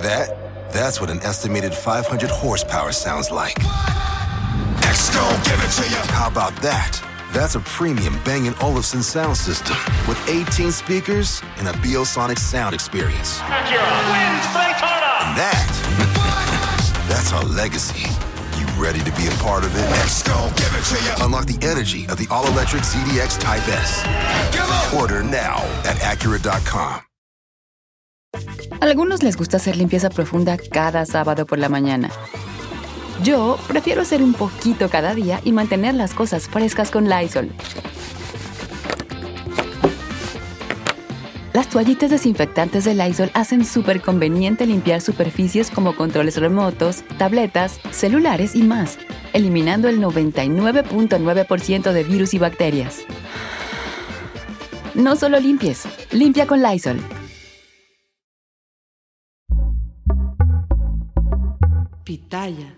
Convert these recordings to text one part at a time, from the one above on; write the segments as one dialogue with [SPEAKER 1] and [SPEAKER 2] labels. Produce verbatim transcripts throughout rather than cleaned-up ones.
[SPEAKER 1] that? That's what an estimated five hundred horsepower sounds like. X-Gon, give it to you. How about that? That's a premium Bang and Olufsen sound system with eighteen speakers and a Biosonic sound experience.
[SPEAKER 2] Acura wins Daytona.
[SPEAKER 1] And that, that's our legacy. You ready to be a part of it? X-Gon, give it to you. Unlock the energy of the all-electric Z D X Type S. Order now at Acura dot com.
[SPEAKER 3] A algunos les gusta hacer limpieza profunda cada sábado por la mañana. Yo prefiero hacer un poquito cada día y mantener las cosas frescas con Lysol. Las toallitas desinfectantes de Lysol hacen súper conveniente limpiar superficies como controles remotos, tabletas, celulares y más, eliminando el noventa y nueve punto nueve por ciento de virus y bacterias. No solo limpies, limpia con Lysol.
[SPEAKER 4] Pitaya.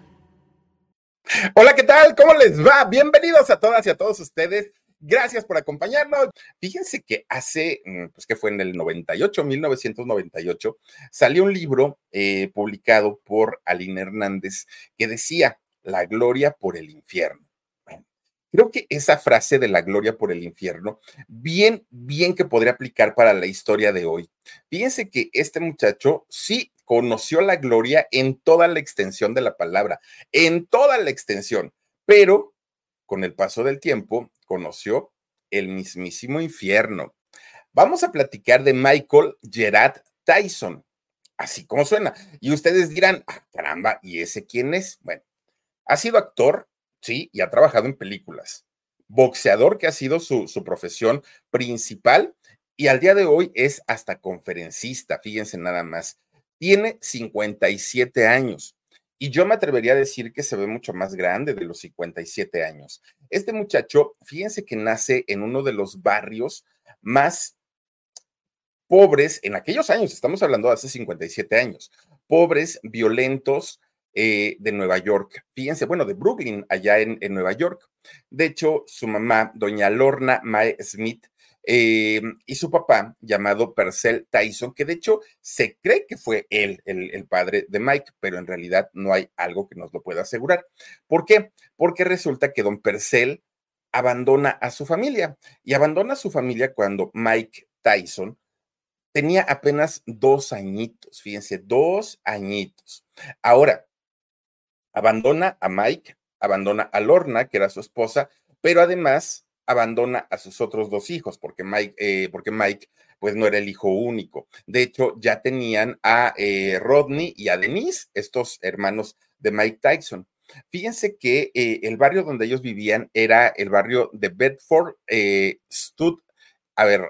[SPEAKER 5] Hola, ¿qué tal? ¿Cómo les va? Bienvenidos a todas y a todos ustedes. Gracias por acompañarnos. Fíjense que hace, pues que fue en el noventa y ocho, mil novecientos noventa y ocho, salió un libro eh, publicado por Aline Hernández que decía, la gloria por el infierno. Bueno, creo que esa frase de la gloria por el infierno, bien, bien que podría aplicar para la historia de hoy. Fíjense que este muchacho sí conoció la gloria en toda la extensión de la palabra, en toda la extensión, pero con el paso del tiempo conoció el mismísimo infierno. Vamos a platicar de Michael Gerard Tyson, así como suena. Y ustedes dirán, ah, caramba, ¿y ese quién es? Bueno, ha sido actor, sí, y ha trabajado en películas. Boxeador, que ha sido su, su profesión principal, y al día de hoy es hasta conferencista, fíjense nada más. Tiene cincuenta y siete años y yo me atrevería a decir que se ve mucho más grande de los cincuenta y siete años. Este muchacho, fíjense que nace en uno de los barrios más pobres en aquellos años, estamos hablando de hace cincuenta y siete años, pobres, violentos eh, de Nueva York. Fíjense, bueno, de Brooklyn, allá en, en Nueva York. De hecho, su mamá, doña Lorna Mae Smith, Eh, y su papá, llamado Purcell Tyson, que de hecho se cree que fue él, el, el padre de Mike, pero en realidad no hay algo que nos lo pueda asegurar. ¿Por qué? Porque resulta que don Purcell abandona a su familia, y abandona a su familia cuando Mike Tyson tenía apenas dos añitos, fíjense, dos añitos. Ahora, abandona a Mike, abandona a Lorna, que era su esposa, pero además abandona a sus otros dos hijos, porque Mike, eh, porque Mike, pues no era el hijo único. De hecho, ya tenían a eh, Rodney y a Denise, estos hermanos de Mike Tyson. Fíjense que eh, el barrio donde ellos vivían era el barrio de Bedford, eh, Stud, a ver,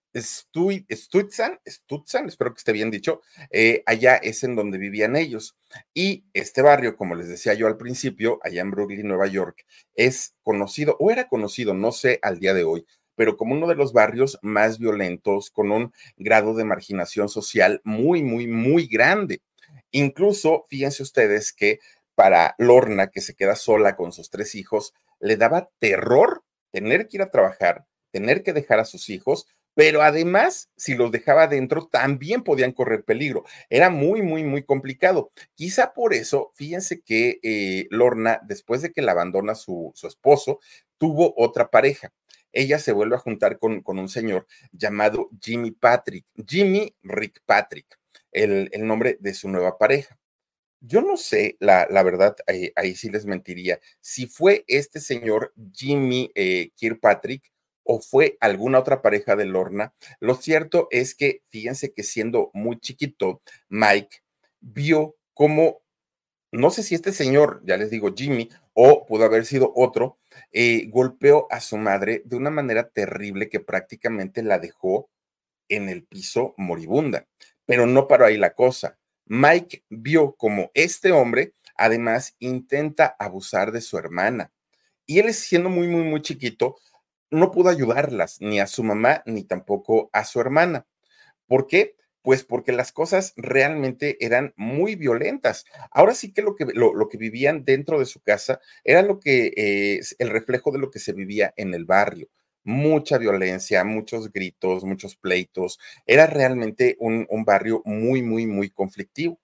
[SPEAKER 5] Stu, Stuyvesant, Stuyvesant, espero que esté bien dicho, eh, allá es en donde vivían ellos. Y este barrio, como les decía yo al principio, allá en Brooklyn, Nueva York, es conocido, o era conocido, no sé al día de hoy, pero como uno de los barrios más violentos, con un grado de marginación social muy, muy, muy grande. Incluso, fíjense ustedes que para Lorna, que se queda sola con sus tres hijos, le daba terror tener que ir a trabajar, tener que dejar a sus hijos, pero además, si los dejaba adentro, también podían correr peligro. Era muy, muy, muy complicado. Quizá por eso, fíjense que eh, Lorna, después de que la abandona su, su esposo, tuvo otra pareja. Ella se vuelve a juntar con, con un señor llamado Jimmy Patrick, Jimmy Rick Patrick, el, el nombre de su nueva pareja. Yo no sé, la, la verdad, ahí, ahí sí les mentiría, si fue este señor Jimmy eh, Kirkpatrick o fue alguna otra pareja de Lorna. Lo cierto es que, fíjense que siendo muy chiquito, Mike vio cómo, no sé si este señor, ya les digo Jimmy, o pudo haber sido otro, eh, golpeó a su madre de una manera terrible que prácticamente la dejó en el piso moribunda. Pero no paró ahí la cosa. Mike vio como este hombre, además, intenta abusar de su hermana. Y él, siendo muy, muy, muy chiquito, no pudo ayudarlas, ni a su mamá, ni tampoco a su hermana. ¿Por qué? Pues porque las cosas realmente eran muy violentas. Ahora sí que lo que, lo, lo que vivían dentro de su casa era lo que, eh, el reflejo de lo que se vivía en el barrio. Mucha violencia, muchos gritos, muchos pleitos. Era realmente un, un barrio muy, muy, muy conflictivo.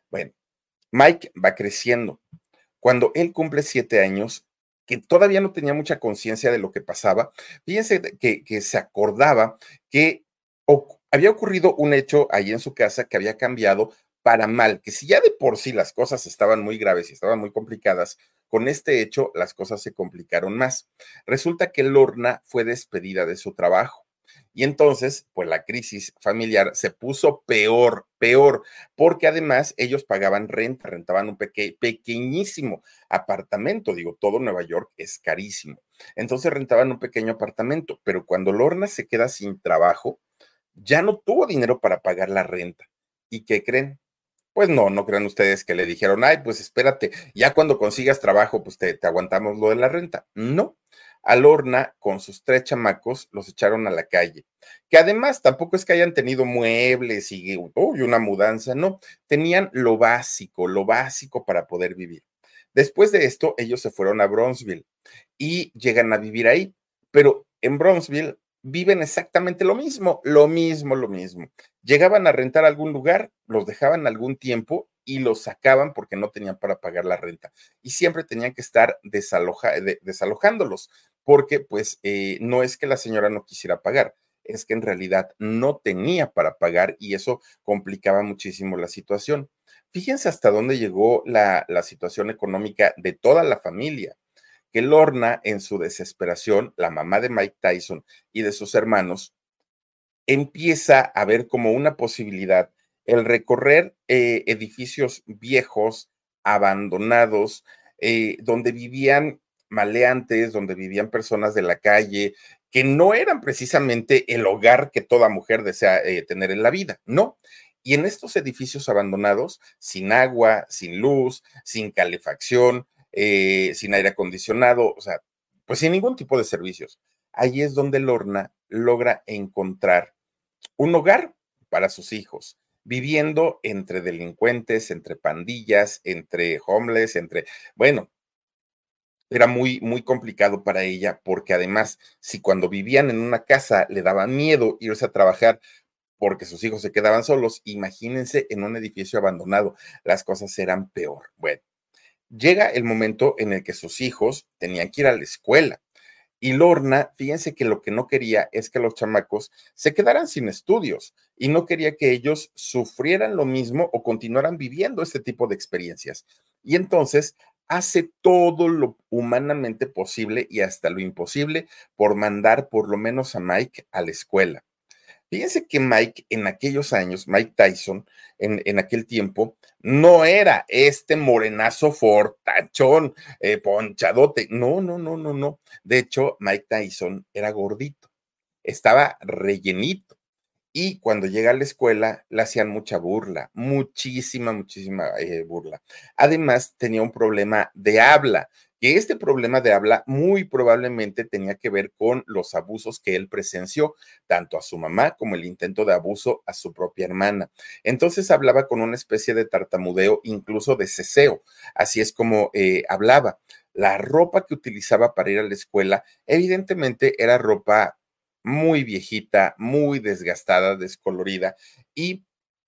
[SPEAKER 5] Bueno, Mike va creciendo. Cuando él cumple siete años, que todavía no tenía mucha conciencia de lo que pasaba, fíjense que, que se acordaba que o, había ocurrido un hecho ahí en su casa que había cambiado para mal, que si ya de por sí las cosas estaban muy graves y estaban muy complicadas, con este hecho las cosas se complicaron más. Resulta que Lorna fue despedida de su trabajo. Y entonces, pues la crisis familiar se puso peor, peor, porque además ellos pagaban renta, rentaban un peque pequeñísimo apartamento, digo, todo Nueva York es carísimo. Entonces rentaban un pequeño apartamento, pero cuando Lorna se queda sin trabajo, ya no tuvo dinero para pagar la renta. ¿Y qué creen? Pues no, no crean ustedes que le dijeron, ay, pues espérate, ya cuando consigas trabajo, pues te, te aguantamos lo de la renta. No, a Lorna con sus tres chamacos los echaron a la calle, que además tampoco es que hayan tenido muebles y uy, una mudanza, no, tenían lo básico, lo básico para poder vivir. Después de esto, ellos se fueron a Bronzeville y llegan a vivir ahí, pero en Bronzeville viven exactamente lo mismo, lo mismo, lo mismo. Llegaban a rentar algún lugar, los dejaban algún tiempo y los sacaban porque no tenían para pagar la renta. Y siempre tenían que estar desaloja, de, desalojándolos, porque pues eh, no es que la señora no quisiera pagar, es que en realidad no tenía para pagar y eso complicaba muchísimo la situación. Fíjense hasta dónde llegó la, la situación económica de toda la familia, que Lorna, en su desesperación, la mamá de Mike Tyson y de sus hermanos, empieza a ver como una posibilidad el recorrer eh, edificios viejos, abandonados, eh, donde vivían maleantes, donde vivían personas de la calle, que no eran precisamente el hogar que toda mujer desea eh, tener en la vida, ¿no? Y en estos edificios abandonados, sin agua, sin luz, sin calefacción, eh, sin aire acondicionado, o sea, pues sin ningún tipo de servicios. Ahí es donde Lorna logra encontrar un hogar para sus hijos, viviendo entre delincuentes, entre pandillas, entre homeless, entre, bueno, era muy, muy complicado para ella porque además, si cuando vivían en una casa le daba miedo irse a trabajar porque sus hijos se quedaban solos, imagínense en un edificio abandonado, las cosas eran peor. Bueno, llega el momento en el que sus hijos tenían que ir a la escuela. Y Lorna, fíjense que lo que no quería es que los chamacos se quedaran sin estudios y no quería que ellos sufrieran lo mismo o continuaran viviendo este tipo de experiencias. Y entonces hace todo lo humanamente posible y hasta lo imposible por mandar por lo menos a Mike a la escuela. Fíjense que Mike en aquellos años, Mike Tyson, en, en aquel tiempo, no era este morenazo fortachón, eh, ponchadote. No, no, no, no, no. De hecho, Mike Tyson era gordito, estaba rellenito. Y cuando llega a la escuela, le hacían mucha burla, muchísima, muchísima eh, burla. Además, tenía un problema de habla, que este problema de habla muy probablemente tenía que ver con los abusos que él presenció, tanto a su mamá como el intento de abuso a su propia hermana. Entonces hablaba con una especie de tartamudeo, incluso de ceseo. Así es como eh, hablaba. La ropa que utilizaba para ir a la escuela, evidentemente era ropa muy viejita, muy desgastada, descolorida, y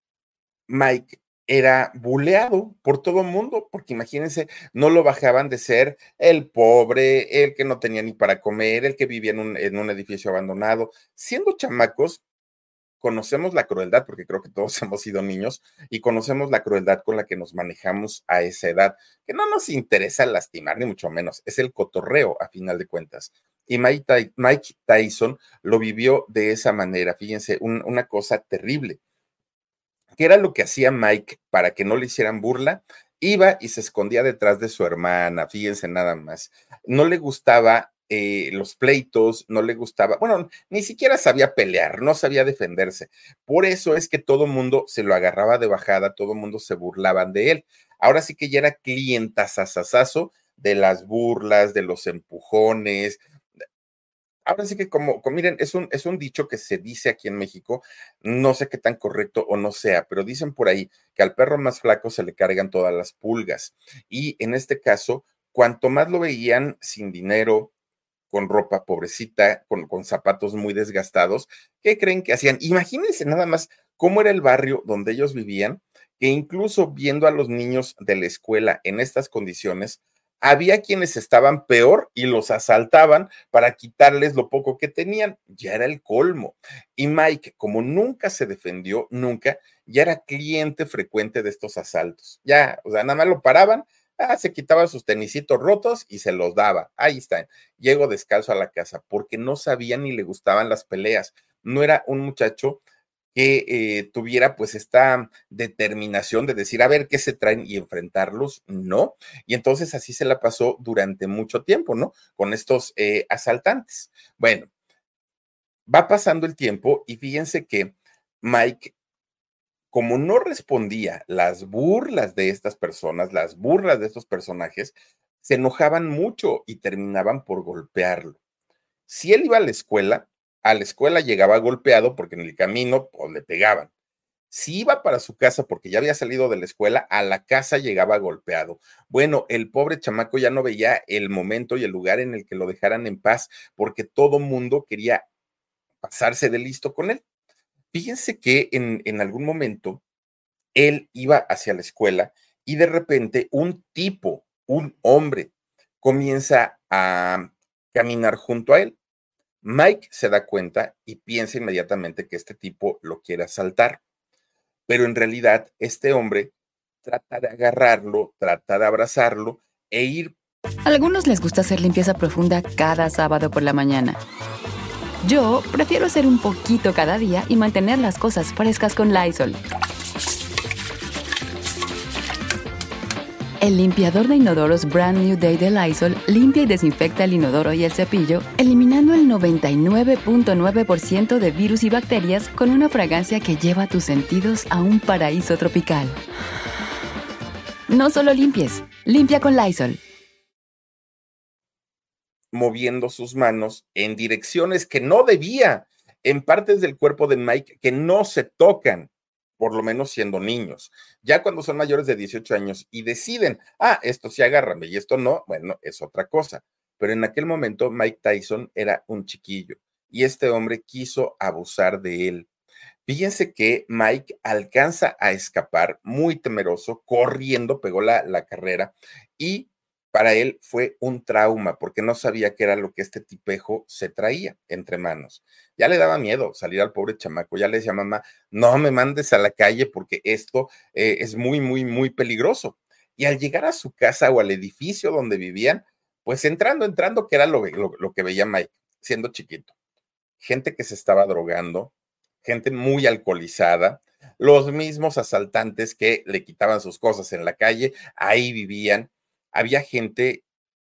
[SPEAKER 5] Mike era buleado por todo el mundo, porque imagínense, no lo bajaban de ser el pobre, el que no tenía ni para comer, el que vivía en un, en un edificio abandonado. Siendo chamacos, conocemos la crueldad, porque creo que todos hemos sido niños, y conocemos la crueldad con la que nos manejamos a esa edad, que no nos interesa lastimar, ni mucho menos, es el cotorreo a final de cuentas. Y Mike, Ty- Mike Tyson lo vivió de esa manera, fíjense, un- una cosa terrible. ¿Qué era lo que hacía Mike para que no le hicieran burla? Iba y se escondía detrás de su hermana, fíjense nada más. No le gustaba eh, los pleitos, no le gustaba, bueno, ni siquiera sabía pelear, no sabía defenderse. Por eso es que todo mundo se lo agarraba de bajada, todo mundo se burlaban de él. Ahora sí que ya era clientazazazazo de las burlas, de los empujones. Ahora sí que como, como miren, es un, es un dicho que se dice aquí en México, no sé qué tan correcto o no sea, pero dicen por ahí que al perro más flaco se le cargan todas las pulgas. Y en este caso, cuanto más lo veían sin dinero, con ropa pobrecita, con, con zapatos muy desgastados, ¿qué creen que hacían? Imagínense nada más cómo era el barrio donde ellos vivían, que incluso viendo a los niños de la escuela en estas condiciones, había quienes estaban peor y los asaltaban para quitarles lo poco que tenían. Ya era el colmo. Y Mike, como nunca se defendió, nunca, ya era cliente frecuente de estos asaltos. Ya, o sea, nada más lo paraban, ah, se quitaba sus tenisitos rotos y se los daba. Ahí están. Llego descalzo a la casa porque no sabía ni le gustaban las peleas. No era un muchacho que eh, tuviera pues esta determinación de decir, a ver qué se traen y enfrentarlos, no. Y entonces así se la pasó durante mucho tiempo, ¿no? Con estos eh, asaltantes. Bueno, va pasando el tiempo y fíjense que Mike, como no respondía las burlas de estas personas, las burlas de estos personajes, se enojaban mucho y terminaban por golpearlo. Si él iba a la escuela, a la escuela llegaba golpeado porque en el camino pues, le pegaban. Si iba para su casa porque ya había salido de la escuela, a la casa llegaba golpeado. Bueno, el pobre chamaco ya no veía el momento y el lugar en el que lo dejaran en paz porque todo mundo quería pasarse de listo con él. Fíjense que en, en algún momento él iba hacia la escuela y de repente un tipo, un hombre, comienza a caminar junto a él. Mike se da cuenta y piensa inmediatamente que este tipo lo quiere asaltar, pero en realidad este hombre trata de agarrarlo, trata de abrazarlo e ir.
[SPEAKER 3] A algunos les gusta hacer limpieza profunda cada sábado por la mañana. Yo prefiero hacer un poquito cada día y mantener las cosas frescas con Lysol. El limpiador de inodoros Brand New Day de Lysol limpia y desinfecta el inodoro y el cepillo, eliminando el noventa y nueve punto nueve por ciento de virus y bacterias con una fragancia que lleva tus sentidos a un paraíso tropical. No solo limpies, limpia con Lysol.
[SPEAKER 5] Moviendo sus manos en direcciones que no debía, en partes del cuerpo de Mike que no se tocan, por lo menos siendo niños. Ya cuando son mayores de dieciocho años y deciden, ah, esto sí agárrame y esto no, bueno, es otra cosa. Pero en aquel momento Mike Tyson era un chiquillo y este hombre quiso abusar de él. Fíjense que Mike alcanza a escapar muy temeroso, corriendo, pegó la, la carrera y para él fue un trauma porque no sabía qué era lo que este tipejo se traía entre manos. Ya le daba miedo salir al pobre chamaco, ya le decía mamá, no me mandes a la calle porque esto eh, es muy, muy, muy peligroso. Y al llegar a su casa o al edificio donde vivían, pues entrando, entrando, que era lo, lo, lo que veía Mike, siendo chiquito. Gente que se estaba drogando, gente muy alcoholizada, los mismos asaltantes que le quitaban sus cosas en la calle, ahí vivían. Había gente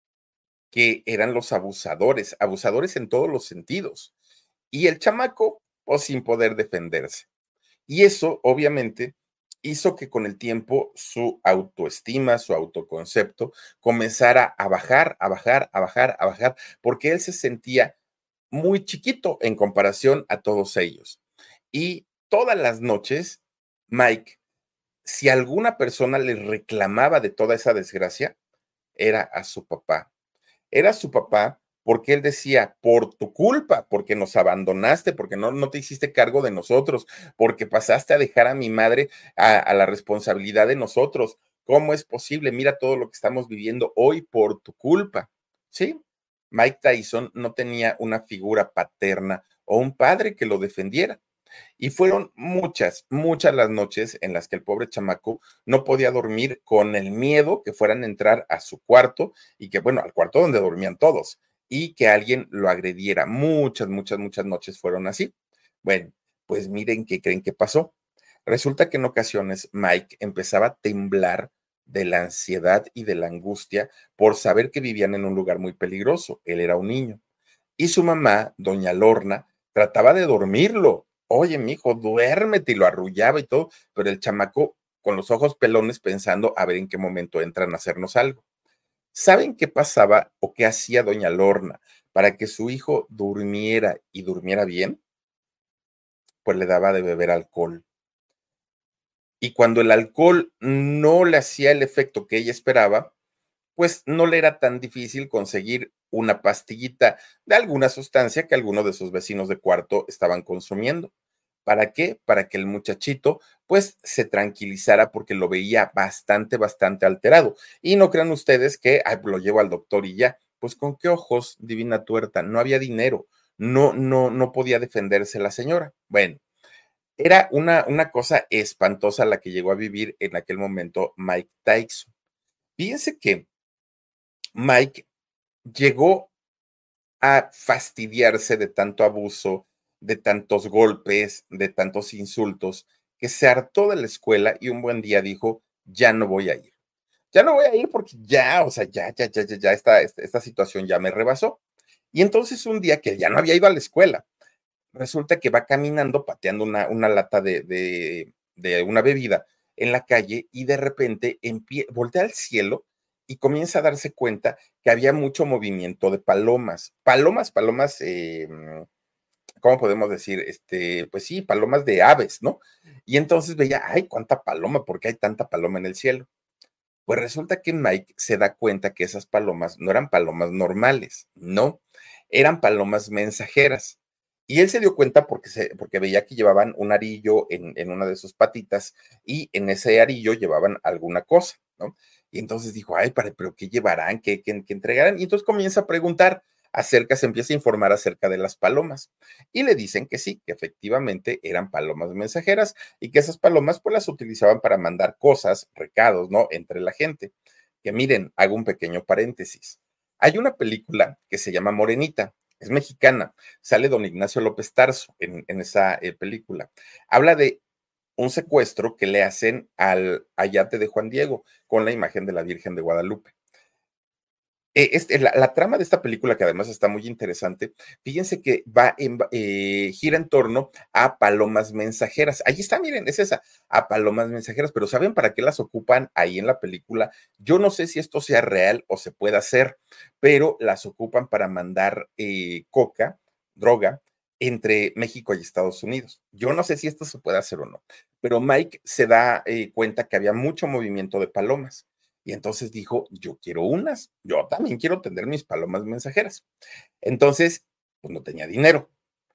[SPEAKER 5] que eran los abusadores, abusadores en todos los sentidos. Y el chamaco, pues sin poder defenderse. Y eso, obviamente, hizo que con el tiempo su autoestima, su autoconcepto comenzara a bajar, a bajar, a bajar, a bajar, porque él se sentía muy chiquito en comparación a todos ellos. Y todas las noches, Mike, si alguna persona le reclamaba de toda esa desgracia, era a su papá. Era su papá porque él decía, por tu culpa, porque nos abandonaste, porque no, no te hiciste cargo de nosotros, porque pasaste a dejar a mi madre a, a la responsabilidad de nosotros. ¿Cómo es posible? Mira todo lo que estamos viviendo hoy por tu culpa. ¿Sí? Mike Tyson no tenía una figura paterna o un padre que lo defendiera. Y fueron muchas, muchas las noches en las que el pobre chamaco no podía dormir con el miedo que fueran a entrar a su cuarto y que, bueno, al cuarto donde dormían todos y que alguien lo agrediera. Muchas, muchas, muchas noches fueron así. Bueno, pues miren qué creen que pasó. Resulta que en ocasiones Mike empezaba a temblar de la ansiedad y de la angustia por saber que vivían en un lugar muy peligroso. Él era un niño. Y su mamá, doña Lorna, trataba de dormirlo. Oye, mijo, duérmete, y lo arrullaba y todo, pero el chamaco con los ojos pelones pensando a ver en qué momento entran a hacernos algo. ¿Saben qué pasaba o qué hacía doña Lorna para que su hijo durmiera y durmiera bien? Pues le daba de beber alcohol. Y cuando el alcohol no le hacía el efecto que ella esperaba, pues no le era tan difícil conseguir una pastillita de alguna sustancia que algunos de sus vecinos de cuarto estaban consumiendo. ¿Para qué? Para que el muchachito pues se tranquilizara porque lo veía bastante, bastante alterado. Y no crean ustedes que ay, lo llevo al doctor y ya. Pues con qué ojos, divina tuerta, no había dinero, no, no, no podía defenderse la señora. Bueno, era una, una cosa espantosa la que llegó a vivir en aquel momento Mike Tyson. Fíjense que Mike llegó a fastidiarse de tanto abuso, de tantos golpes, de tantos insultos, que se hartó de la escuela y un buen día dijo, ya no voy a ir. Ya no voy a ir porque ya, o sea, ya, ya, ya, ya, ya, esta, esta, esta situación ya me rebasó. Y entonces un día que ya no había ido a la escuela, resulta que va caminando pateando una, una lata de, de, de una bebida en la calle y de repente empie- voltea al cielo y comienza a darse cuenta que había mucho movimiento de palomas. Palomas, palomas, eh, ¿cómo podemos decir? Este, pues sí, palomas de aves, ¿no? Y entonces veía, ay, cuánta paloma, ¿por qué hay tanta paloma en el cielo? Pues resulta que Mike se da cuenta que esas palomas no eran palomas normales, no, eran palomas mensajeras. Y él se dio cuenta porque, se, porque veía que llevaban un arillo en, en una de sus patitas y en ese arillo llevaban alguna cosa, ¿no? Y entonces dijo, ay, para, pero ¿qué llevarán? ¿Qué, qué, qué entregarán? Y entonces comienza a preguntar acerca, se empieza a informar acerca de las palomas. Y le dicen que sí, que efectivamente eran palomas mensajeras y que esas palomas pues las utilizaban para mandar cosas, recados, ¿no? Entre la gente. Que miren, hago un pequeño paréntesis. Hay una película que se llama Morenita, es mexicana, sale don Ignacio López Tarso en, en esa eh, película. Habla de un secuestro que le hacen al ayate de Juan Diego con la imagen de la Virgen de Guadalupe. Eh, este, la, la, trama de esta película, que además está muy interesante, fíjense que va en, eh, gira en torno a palomas mensajeras. Ahí está, miren, es esa, a palomas mensajeras, pero ¿saben para qué las ocupan ahí en la película? Yo no sé si esto sea real o se pueda hacer, pero las ocupan para mandar eh, coca, droga, entre México y Estados Unidos. Yo no sé si esto se puede hacer o no, pero Mike se da eh, cuenta que había mucho movimiento de palomas. Y entonces dijo, yo quiero unas, yo también quiero tener mis palomas mensajeras. Entonces, pues no tenía dinero.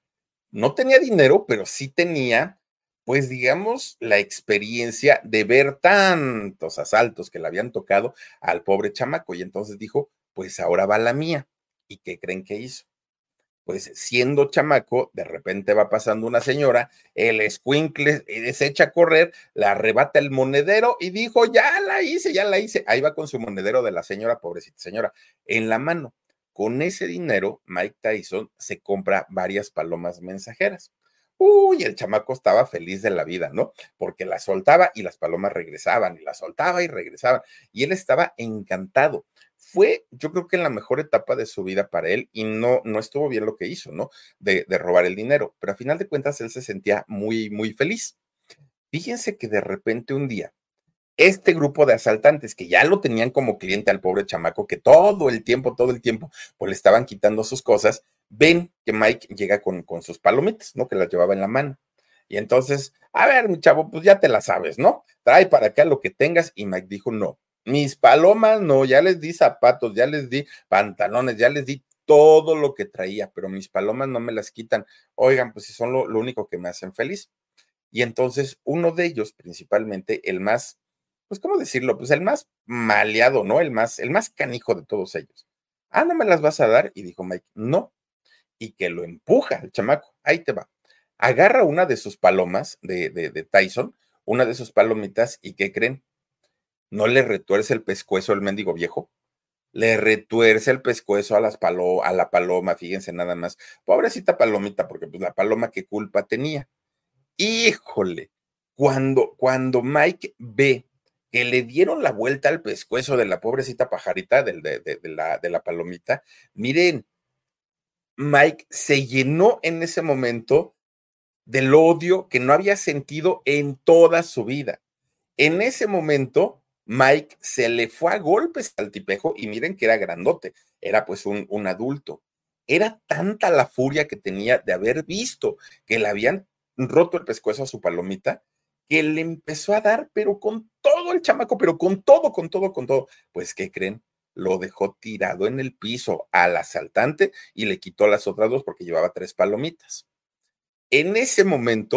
[SPEAKER 5] No tenía dinero, pero sí tenía, pues digamos, la experiencia de ver tantos asaltos que le habían tocado al pobre chamaco. Y entonces dijo, pues ahora va la mía. ¿Y qué creen que hizo? Pues siendo chamaco, de repente va pasando una señora, el escuincle se echa a correr, le arrebata el monedero y dijo, ya la hice, ya la hice. Ahí va con su monedero de la señora, pobrecita señora, en la mano. Con ese dinero, Mike Tyson se compra varias palomas mensajeras. Uy, el chamaco estaba feliz de la vida, ¿no? Porque las soltaba y las palomas regresaban, y las soltaba y regresaban. Y él estaba encantado. Fue, yo creo que en la mejor etapa de su vida para él, y no, no estuvo bien lo que hizo, ¿no? De, de robar el dinero, pero a final de cuentas él se sentía muy, muy feliz. Fíjense que de repente un día, este grupo de asaltantes que ya lo tenían como cliente al pobre chamaco, que todo el tiempo, todo el tiempo, pues le estaban quitando sus cosas, ven que Mike llega con, con sus palomitas, ¿no? Que las llevaba en la mano. Y entonces, a ver, mi chavo, pues ya te la sabes, ¿no? Trae para acá lo que tengas. Y Mike dijo, no, mis palomas no, ya les di zapatos, ya les di pantalones, ya les di todo lo que traía, pero mis palomas no me las quitan. Oigan, pues si son lo, lo único que me hacen feliz. Y entonces uno de ellos, principalmente el más, pues, ¿cómo decirlo? Pues el más maleado, ¿no? El más, el más canijo de todos ellos. Ah, ¿no me las vas a dar? Y dijo Mike, no. Y que lo empuja el chamaco. Ahí te va. Agarra una de sus palomas de, de, de Tyson, una de sus palomitas, y ¿qué creen? No le retuerce el pescuezo el mendigo viejo. Le retuerce el pescuezo a, las palo, a la paloma, fíjense nada más. Pobrecita palomita, porque pues la paloma qué culpa tenía. Híjole, cuando, cuando Mike ve que le dieron la vuelta al pescuezo de la pobrecita pajarita, de, de, de, de, la, de la palomita, miren, Mike se llenó en ese momento del odio que no había sentido en toda su vida. En ese momento, Mike se le fue a golpes al tipejo y miren que era grandote, era pues un, un adulto. Era tanta la furia que tenía de haber visto que le habían roto el pescuezo a su palomita, que le empezó a dar, pero con todo el chamaco, pero con todo, con todo, con todo. Pues, ¿qué creen? Lo dejó tirado en el piso al asaltante y le quitó las otras dos porque llevaba tres palomitas. En ese momento,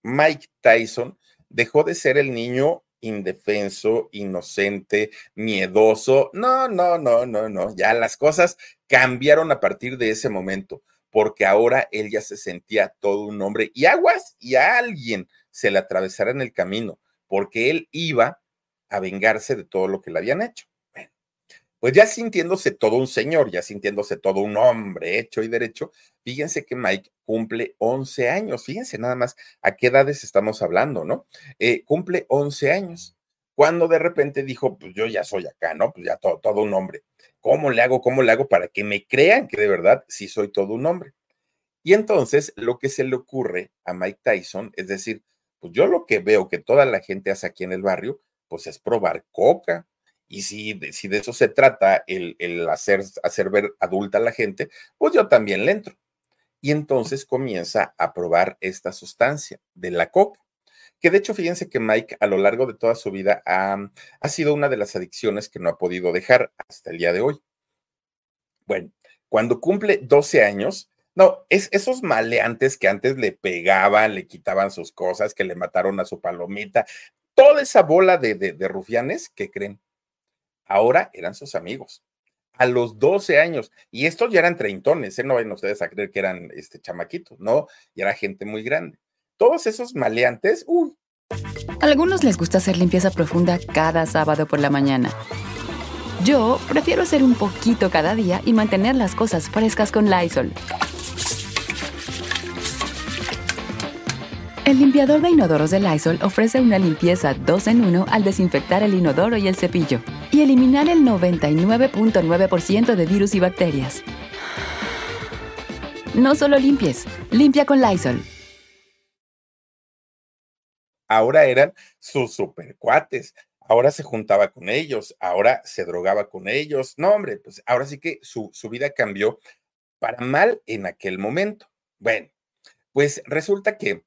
[SPEAKER 5] Mike Tyson dejó de ser el niño indefenso, inocente, miedoso. No, no, no, no, no. Ya las cosas cambiaron a partir de ese momento, porque ahora él ya se sentía todo un hombre y aguas y a alguien se le atravesara en el camino, porque él iba a vengarse de todo lo que le habían hecho. Bueno, pues ya sintiéndose todo un señor, ya sintiéndose todo un hombre hecho y derecho, fíjense que Mike cumple once años. Fíjense nada más a qué edades estamos hablando, ¿no? Eh, cumple once años. Cuando de repente dijo, pues yo ya soy acá, ¿no? Pues ya todo, todo un hombre. ¿Cómo le hago? ¿Cómo le hago para que me crean que de verdad sí soy todo un hombre? Y entonces lo que se le ocurre a Mike Tyson es decir, pues yo lo que veo que toda la gente hace aquí en el barrio, pues es probar coca. Y si, de- si de eso se trata, el, el hacer, hacer ver adulta a la gente, pues yo también le entro. Y entonces comienza a probar esta sustancia de la coca, que de hecho fíjense que Mike a lo largo de toda su vida ha, ha sido una de las adicciones que no ha podido dejar hasta el día de hoy. Bueno, cuando cumple doce años, no, es esos maleantes que antes le pegaban, le quitaban sus cosas, que le mataron a su palomita, toda esa bola de, de, de rufianes, ¿qué creen? Ahora eran sus amigos. A los doce años, y estos ya eran treintones, ¿eh? No vayan ustedes a creer que eran este, chamaquitos, no, y era gente muy grande. Todos esos maleantes, uy,
[SPEAKER 3] A algunos les gusta hacer limpieza profunda cada sábado por la mañana. Yo prefiero hacer un poquito cada día y mantener las cosas frescas con Lysol. El limpiador de inodoros de Lysol ofrece una limpieza dos en uno al desinfectar el inodoro y el cepillo y eliminar el noventa y nueve punto nueve por ciento de virus y bacterias. No solo limpies, limpia con Lysol.
[SPEAKER 5] ahora eran sus supercuates, ahora se juntaba con ellos, ahora se drogaba con ellos. No, hombre, pues ahora sí que su, su vida cambió para mal en aquel momento. Bueno, pues resulta que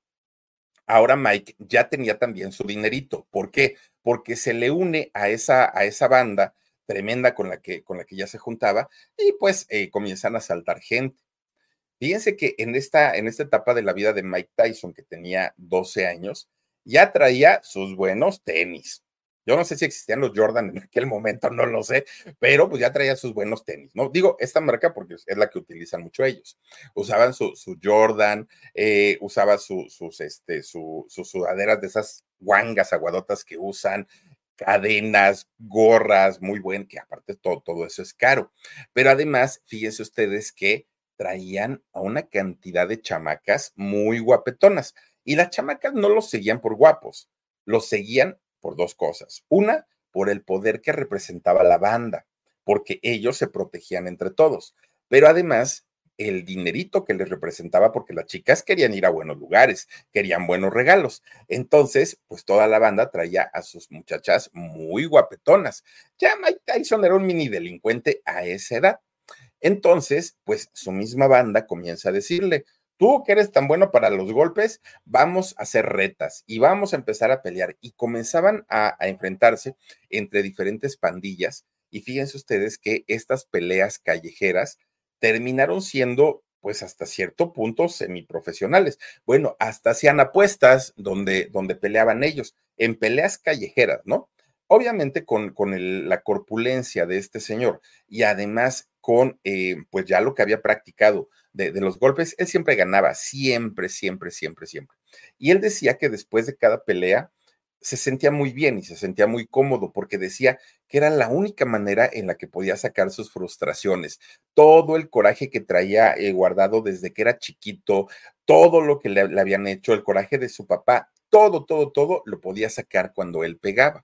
[SPEAKER 5] ahora Mike ya tenía también su dinerito. ¿Por qué? Porque se le une a esa, a esa banda tremenda con la que, con la que ya se juntaba y pues eh, comienzan a saltar gente. Fíjense que en esta, en esta etapa de la vida de Mike Tyson, que tenía doce años, ya traía sus buenos tenis. Yo no sé si existían los Jordan en aquel momento, no lo sé, pero pues ya traía sus buenos tenis, ¿no? Digo, esta marca porque es la que utilizan mucho ellos. Usaban su, su Jordan, eh, usaba su, sus, este, su, sus sudaderas de esas guangas aguadotas que usan, cadenas, gorras, muy buen, que aparte todo, todo eso es caro. Pero además, fíjense ustedes que traían a una cantidad de chamacas muy guapetonas. Y las chamacas no los seguían por guapos, los seguían por dos cosas. Una, por el poder que representaba la banda, porque ellos se protegían entre todos. Pero además, el dinerito que les representaba, porque las chicas querían ir a buenos lugares, querían buenos regalos. Entonces, pues toda la banda traía a sus muchachas muy guapetonas. Ya Mike Tyson era un mini delincuente a esa edad. Entonces, pues su misma banda comienza a decirle, tú que eres tan bueno para los golpes, vamos a hacer retas y vamos a empezar a pelear. Y comenzaban a, a enfrentarse entre diferentes pandillas. Y fíjense ustedes que estas peleas callejeras terminaron siendo, pues hasta cierto punto, semiprofesionales. Bueno, hasta hacían apuestas donde, donde peleaban ellos, en peleas callejeras, ¿no? Obviamente con, con el- la corpulencia de este señor y además con, eh, pues ya lo que había practicado de, de los golpes, él siempre ganaba, siempre, siempre, siempre, siempre. Y él decía que después de cada pelea se sentía muy bien y se sentía muy cómodo porque decía que era la única manera en la que podía sacar sus frustraciones, todo el coraje que traía eh, guardado desde que era chiquito, todo lo que le, le habían hecho, el coraje de su papá, todo, todo, todo lo podía sacar cuando él pegaba.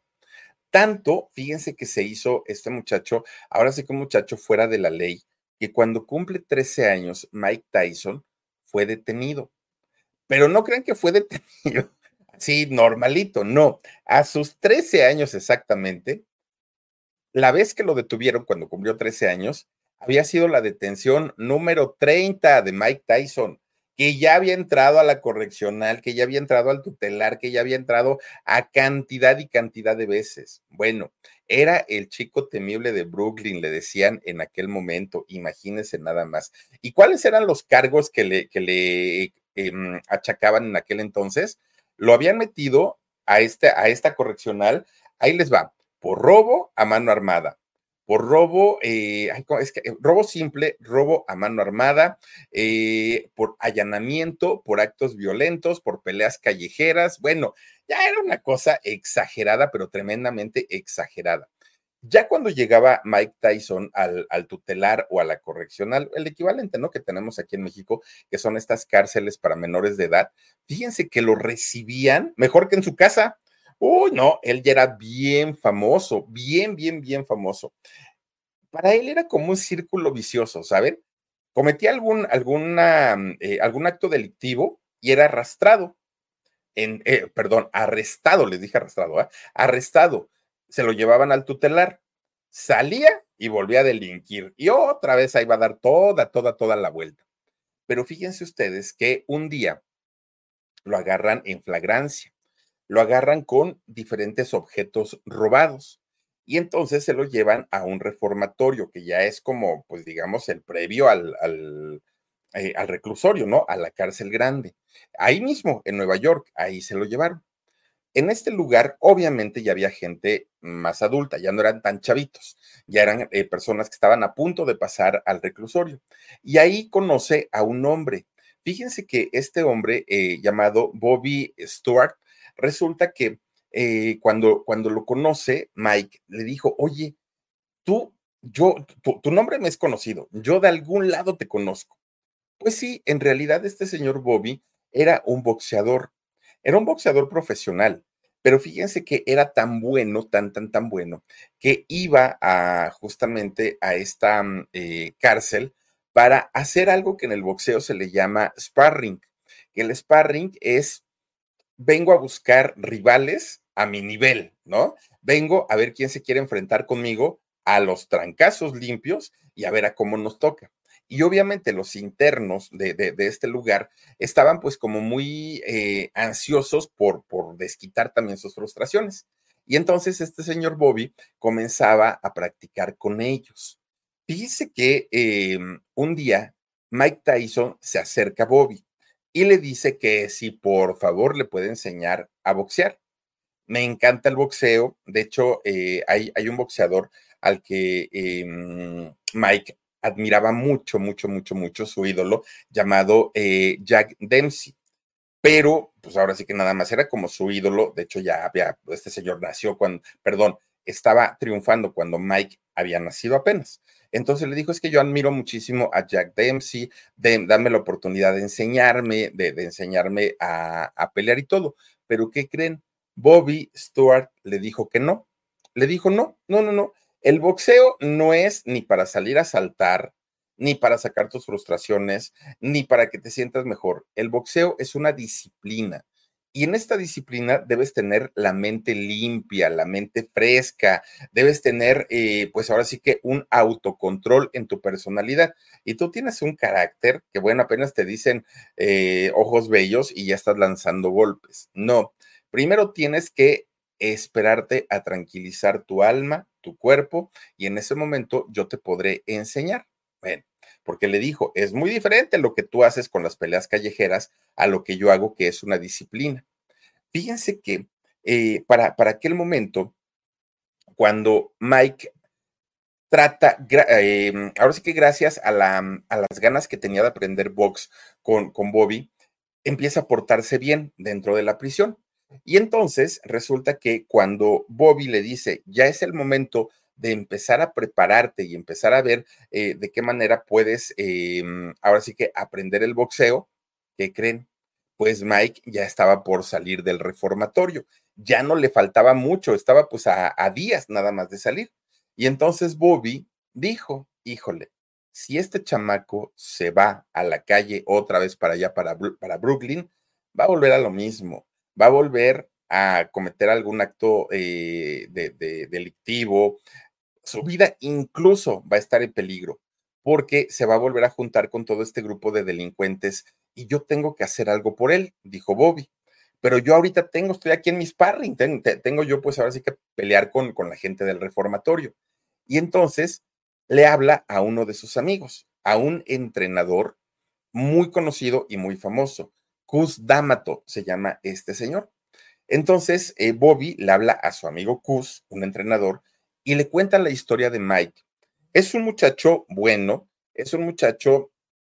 [SPEAKER 5] Tanto, fíjense que se hizo este muchacho, ahora sí que un muchacho fuera de la ley, que cuando cumple trece años, Mike Tyson fue detenido. Pero no crean que fue detenido así normalito, no. A sus trece años exactamente, la vez que lo detuvieron cuando cumplió trece años, había sido la detención número treinta de Mike Tyson, que ya había entrado a la correccional, que ya había entrado al tutelar, que ya había entrado a cantidad y cantidad de veces. Bueno, era el chico temible de Brooklyn, le decían en aquel momento, imagínense nada más. ¿Y cuáles eran los cargos que le, que le eh, achacaban en aquel entonces? lo habían metido a, este, a esta correccional, ahí les va, por robo a mano armada, por robo, eh, es que, robo simple, robo a mano armada, eh, por allanamiento, por actos violentos, por peleas callejeras. Bueno, ya era una cosa exagerada, pero tremendamente exagerada. Ya cuando llegaba Mike Tyson al, al tutelar o a la correccional, el equivalente, ¿no? Que tenemos aquí en México, que son estas cárceles para menores de edad, fíjense que lo recibían mejor que en su casa. Uy, no, él ya era bien famoso, bien, bien, bien famoso. Para él era como un círculo vicioso, ¿saben? Cometía algún, alguna, eh, algún acto delictivo y era arrastrado. En, eh, perdón, arrestado, les dije arrastrado, ¿eh? Arrestado. Se lo llevaban al tutelar. Salía y volvía a delinquir. Y otra vez ahí va a dar toda, toda, toda la vuelta. Pero fíjense ustedes que un día lo agarran en flagrancia. Lo agarran con diferentes objetos robados y entonces se lo llevan a un reformatorio que ya es como, pues digamos, el previo al, al, eh, al reclusorio, ¿no? A la cárcel grande. Ahí mismo, en Nueva York, ahí se lo llevaron. En este lugar, obviamente, ya había gente más adulta, ya no eran tan chavitos, ya eran eh, personas que estaban a punto de pasar al reclusorio. Y ahí conoce a un hombre. Fíjense que este hombre eh, llamado Bobby Stewart, resulta que eh, cuando, cuando lo conoce, Mike le dijo, oye, tú, yo, tu, tu nombre me es conocido, yo de algún lado te conozco. Pues sí, en realidad este señor Bobby era un boxeador, era un boxeador profesional, pero fíjense que era tan bueno, tan, tan, tan bueno, que iba a justamente a esta mm, eh, cárcel para hacer algo que en el boxeo se le llama sparring, que el sparring es vengo a buscar rivales a mi nivel, ¿no? Vengo a ver quién se quiere enfrentar conmigo a los trancazos limpios y a ver a cómo nos toca. Y obviamente los internos de, de, de este lugar estaban pues como muy eh, ansiosos por, por desquitar también sus frustraciones. Y entonces este señor Bobby comenzaba a practicar con ellos. Fíjese que eh, un día Mike Tyson se acerca a Bobby y le dice que si por favor le puede enseñar a boxear. Me encanta el boxeo, de hecho eh, hay, hay, un boxeador al que eh, Mike admiraba mucho, mucho, mucho, mucho, su ídolo, llamado eh, Jack Dempsey, pero pues ahora sí que nada más era como su ídolo, de hecho ya había, este señor nació cuando, perdón, estaba triunfando cuando Mike había nacido apenas. Entonces le dijo, es que yo admiro muchísimo a Jack Dempsey, de, dame la oportunidad de enseñarme, de, de enseñarme a, a pelear y todo. Pero ¿qué creen? Bobby Stewart le dijo que no. Le dijo, no, no, no, no. El boxeo no es ni para salir a saltar, ni para sacar tus frustraciones, ni para que te sientas mejor. El boxeo es una disciplina. Y en esta disciplina debes tener la mente limpia, la mente fresca, debes tener, eh, pues ahora sí que un autocontrol en tu personalidad. Y tú tienes un carácter que, bueno, apenas te dicen eh, ojos bellos y ya estás lanzando golpes. No, primero tienes que esperarte a tranquilizar tu alma, tu cuerpo, y en ese momento yo te podré enseñar. Bueno, porque le dijo, es muy diferente lo que tú haces con las peleas callejeras a lo que yo hago, que es una disciplina. Fíjense que eh, para, para aquel momento, cuando Mike trata, eh, ahora sí que gracias a, la, a las ganas que tenía de aprender box con, con Bobby, empieza a portarse bien dentro de la prisión. Y entonces resulta que cuando Bobby le dice, ya es el momento de empezar a prepararte y empezar a ver eh, de qué manera puedes, eh, ahora sí que aprender el boxeo, ¿qué creen? Pues Mike ya estaba por salir del reformatorio, ya no le faltaba mucho, estaba pues a, a días nada más de salir. Y entonces Bobby dijo, híjole, si este chamaco se va a la calle otra vez para allá, para, para Brooklyn, va a volver a lo mismo, va a volver a cometer algún acto eh, de, de, delictivo, su vida incluso va a estar en peligro, porque se va a volver a juntar con todo este grupo de delincuentes y yo tengo que hacer algo por él, dijo Bobby. Pero yo ahorita tengo, estoy aquí en mi sparring, tengo, tengo yo pues ahora sí que pelear con, con la gente del reformatorio. Y entonces le habla a uno de sus amigos, a un entrenador muy conocido y muy famoso, Cus D'Amato se llama este señor. Entonces, eh, Bobby le habla a su amigo Cus, un entrenador, y le cuenta la historia de Mike. Es un muchacho bueno, es un muchacho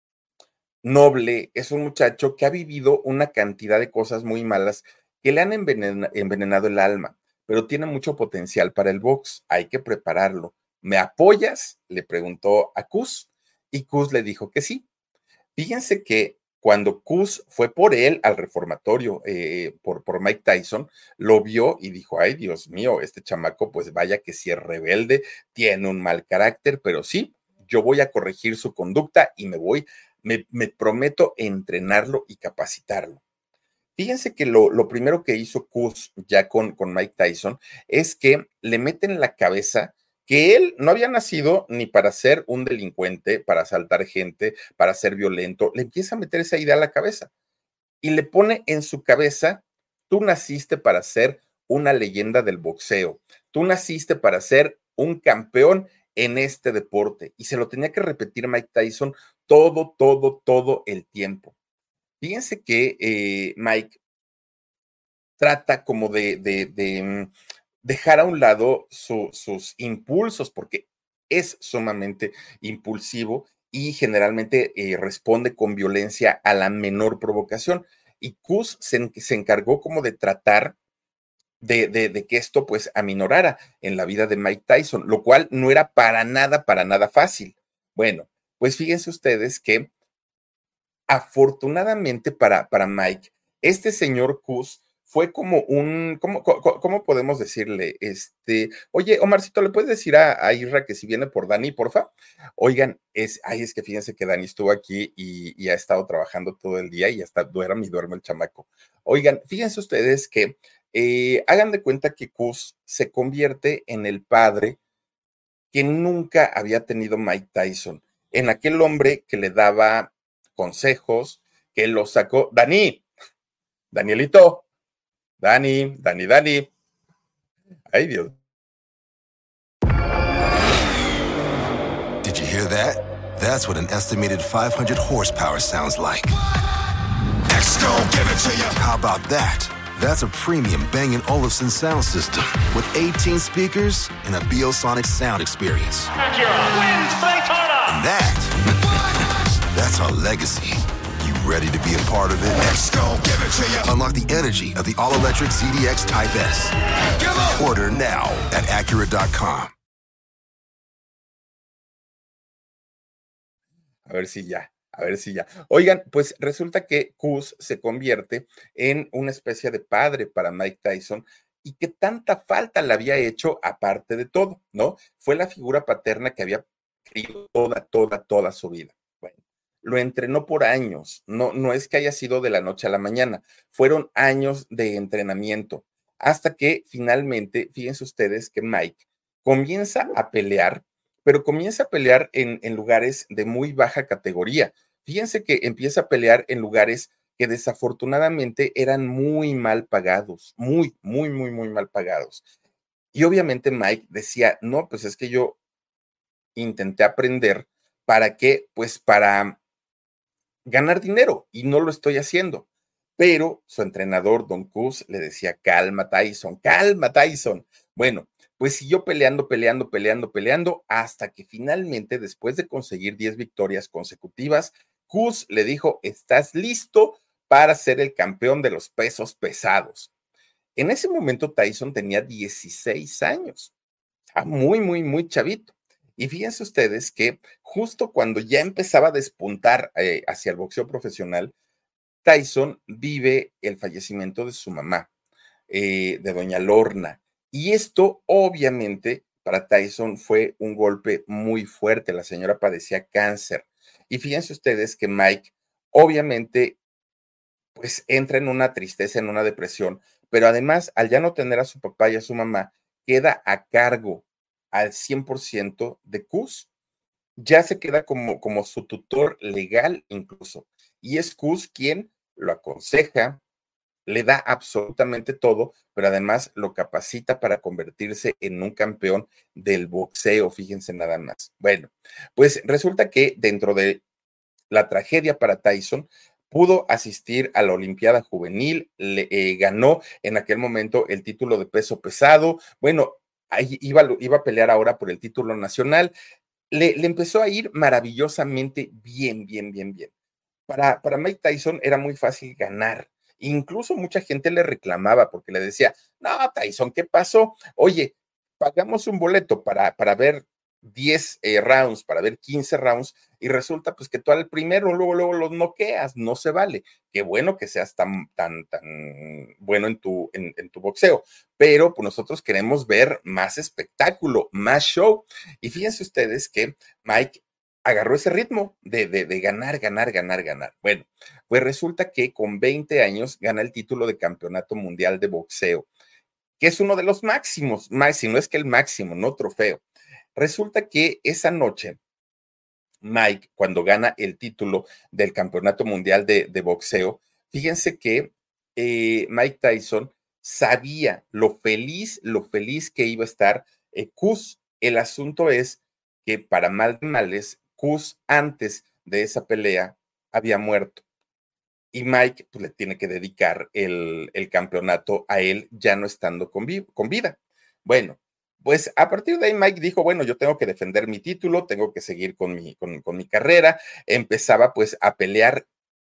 [SPEAKER 5] noble, es un muchacho que ha vivido una cantidad de cosas muy malas que le han envenen- envenenado el alma, pero tiene mucho potencial para el box. Hay que prepararlo. ¿Me apoyas?, le preguntó a Cus, y Cus le dijo que sí. Fíjense que cuando Cus fue por él al reformatorio, eh, por, por Mike Tyson, lo vio y dijo, ay, Dios mío, este chamaco, pues vaya que sí es rebelde, tiene un mal carácter, pero sí, yo voy a corregir su conducta y me voy, me, me prometo entrenarlo y capacitarlo. Fíjense que lo, lo primero que hizo Cus ya con, con Mike Tyson es que le meten en la cabeza que él no había nacido ni para ser un delincuente, para asaltar gente, para ser violento. Le empieza a meter esa idea a la cabeza y le pone en su cabeza, tú naciste para ser una leyenda del boxeo, tú naciste para ser un campeón en este deporte. Y se lo tenía que repetir Mike Tyson todo, todo, todo el tiempo. Fíjense que eh, Mike trata como de, de, de mm, dejar a un lado su, sus impulsos, porque es sumamente impulsivo y generalmente eh, responde con violencia a la menor provocación. Y Cus se, en- se encargó como de tratar de, de, de que esto pues aminorara en la vida de Mike Tyson, lo cual no era para nada, para nada fácil. Bueno, pues fíjense ustedes que afortunadamente para, para Mike, este señor Cus fue como un, ¿cómo, cómo, cómo podemos decirle? Este, oye, Omarcito, ¿le puedes decir a, a Isra que si viene por Dani, porfa? Oigan, es, ay, es que fíjense que Dani estuvo aquí y, y ha estado trabajando todo el día y hasta duerme y duerme el chamaco. Oigan, fíjense ustedes que eh, hagan de cuenta que Cus se convierte en el padre que nunca había tenido Mike Tyson, en aquel hombre que le daba consejos, que lo sacó. Dani, Danielito, Dani, Dani, Dani. Ay, Dios.
[SPEAKER 1] Did you hear that? That's what an estimated five hundred horsepower sounds like. X-Gon, give it to you. How about that? That's a premium Bang and Olufsen sound system with eighteen speakers and a Biosonic sound experience.
[SPEAKER 2] Acura wins Daytona.
[SPEAKER 1] And that, that's our legacy. You ready to be a part of it? X-Gon, give it to you. Unlock the energy of the all-electric Z D X Type S. Order now at Acura dot com.
[SPEAKER 5] A ver si ya, a ver si ya. Oigan, pues resulta que Cus se convierte en una especie de padre para Mike Tyson y que tanta falta le había hecho aparte de todo, ¿no? Fue la figura paterna que había querido toda, toda, toda su vida. Bueno, lo entrenó por años, no, no es que haya sido de la noche a la mañana, fueron años de entrenamiento, hasta que finalmente, fíjense ustedes que Mike comienza a pelear, pero comienza a pelear en, en lugares de muy baja categoría. Fíjense que empieza a pelear en lugares que desafortunadamente eran muy mal pagados, muy, muy, muy, muy mal pagados. Y obviamente Mike decía, no, pues es que yo intenté aprender para qué, pues para ganar dinero y no lo estoy haciendo. Pero su entrenador, Don Cus, le decía, calma, Tyson, calma, Tyson. Bueno, pues siguió peleando, peleando, peleando, peleando, hasta que finalmente, después de conseguir diez victorias consecutivas, Cus le dijo, estás listo para ser el campeón de los pesos pesados. En ese momento Tyson tenía dieciséis años, ah, muy, muy, muy chavito. Y fíjense ustedes que justo cuando ya empezaba a despuntar eh, hacia el boxeo profesional, Tyson vive el fallecimiento de su mamá, eh, de doña Lorna. Y esto obviamente para Tyson fue un golpe muy fuerte. La señora padecía cáncer. Y fíjense ustedes que Mike obviamente pues entra en una tristeza, en una depresión, pero además al ya no tener a su papá y a su mamá, queda a cargo al cien por ciento de Cus. Ya se queda como, como su tutor legal incluso. Y es Cus quien lo aconseja, le da absolutamente todo, pero además lo capacita para convertirse en un campeón del boxeo, fíjense nada más. Bueno, pues resulta que dentro de la tragedia para Tyson, pudo asistir a la Olimpiada Juvenil, le, eh, ganó en aquel momento el título de peso pesado, bueno, ahí iba, iba a pelear ahora por el título nacional, le, le empezó a ir maravillosamente bien, bien, bien, bien. Para, para Mike Tyson era muy fácil ganar. Incluso mucha gente le reclamaba porque le decía, no, Tyson, ¿qué pasó? Oye, pagamos un boleto para, para ver diez eh, rounds, para ver quince rounds, y resulta pues que tú al primero, luego, luego los noqueas, no se vale. Qué bueno que seas tan, tan, tan bueno en tu, en, en tu boxeo, pero pues nosotros queremos ver más espectáculo, más show. Y fíjense ustedes que Mike agarró ese ritmo de, de, de ganar, ganar, ganar, ganar. Bueno, pues resulta que con veinte años gana el título de campeonato mundial de boxeo, que es uno de los máximos, más, si no es que el máximo, no trofeo. Resulta que esa noche, Mike, cuando gana el título del campeonato mundial de, de boxeo, fíjense que eh, Mike Tyson sabía lo feliz, lo feliz que iba a estar eh, Cus. El asunto es que para mal de males, Cus antes de esa pelea había muerto y Mike pues, le tiene que dedicar el, el campeonato a él ya no estando con, vi con vida. Bueno, pues a partir de ahí Mike dijo, bueno, yo tengo que defender mi título, tengo que seguir con mi, con, con mi carrera. Empezaba pues a pelear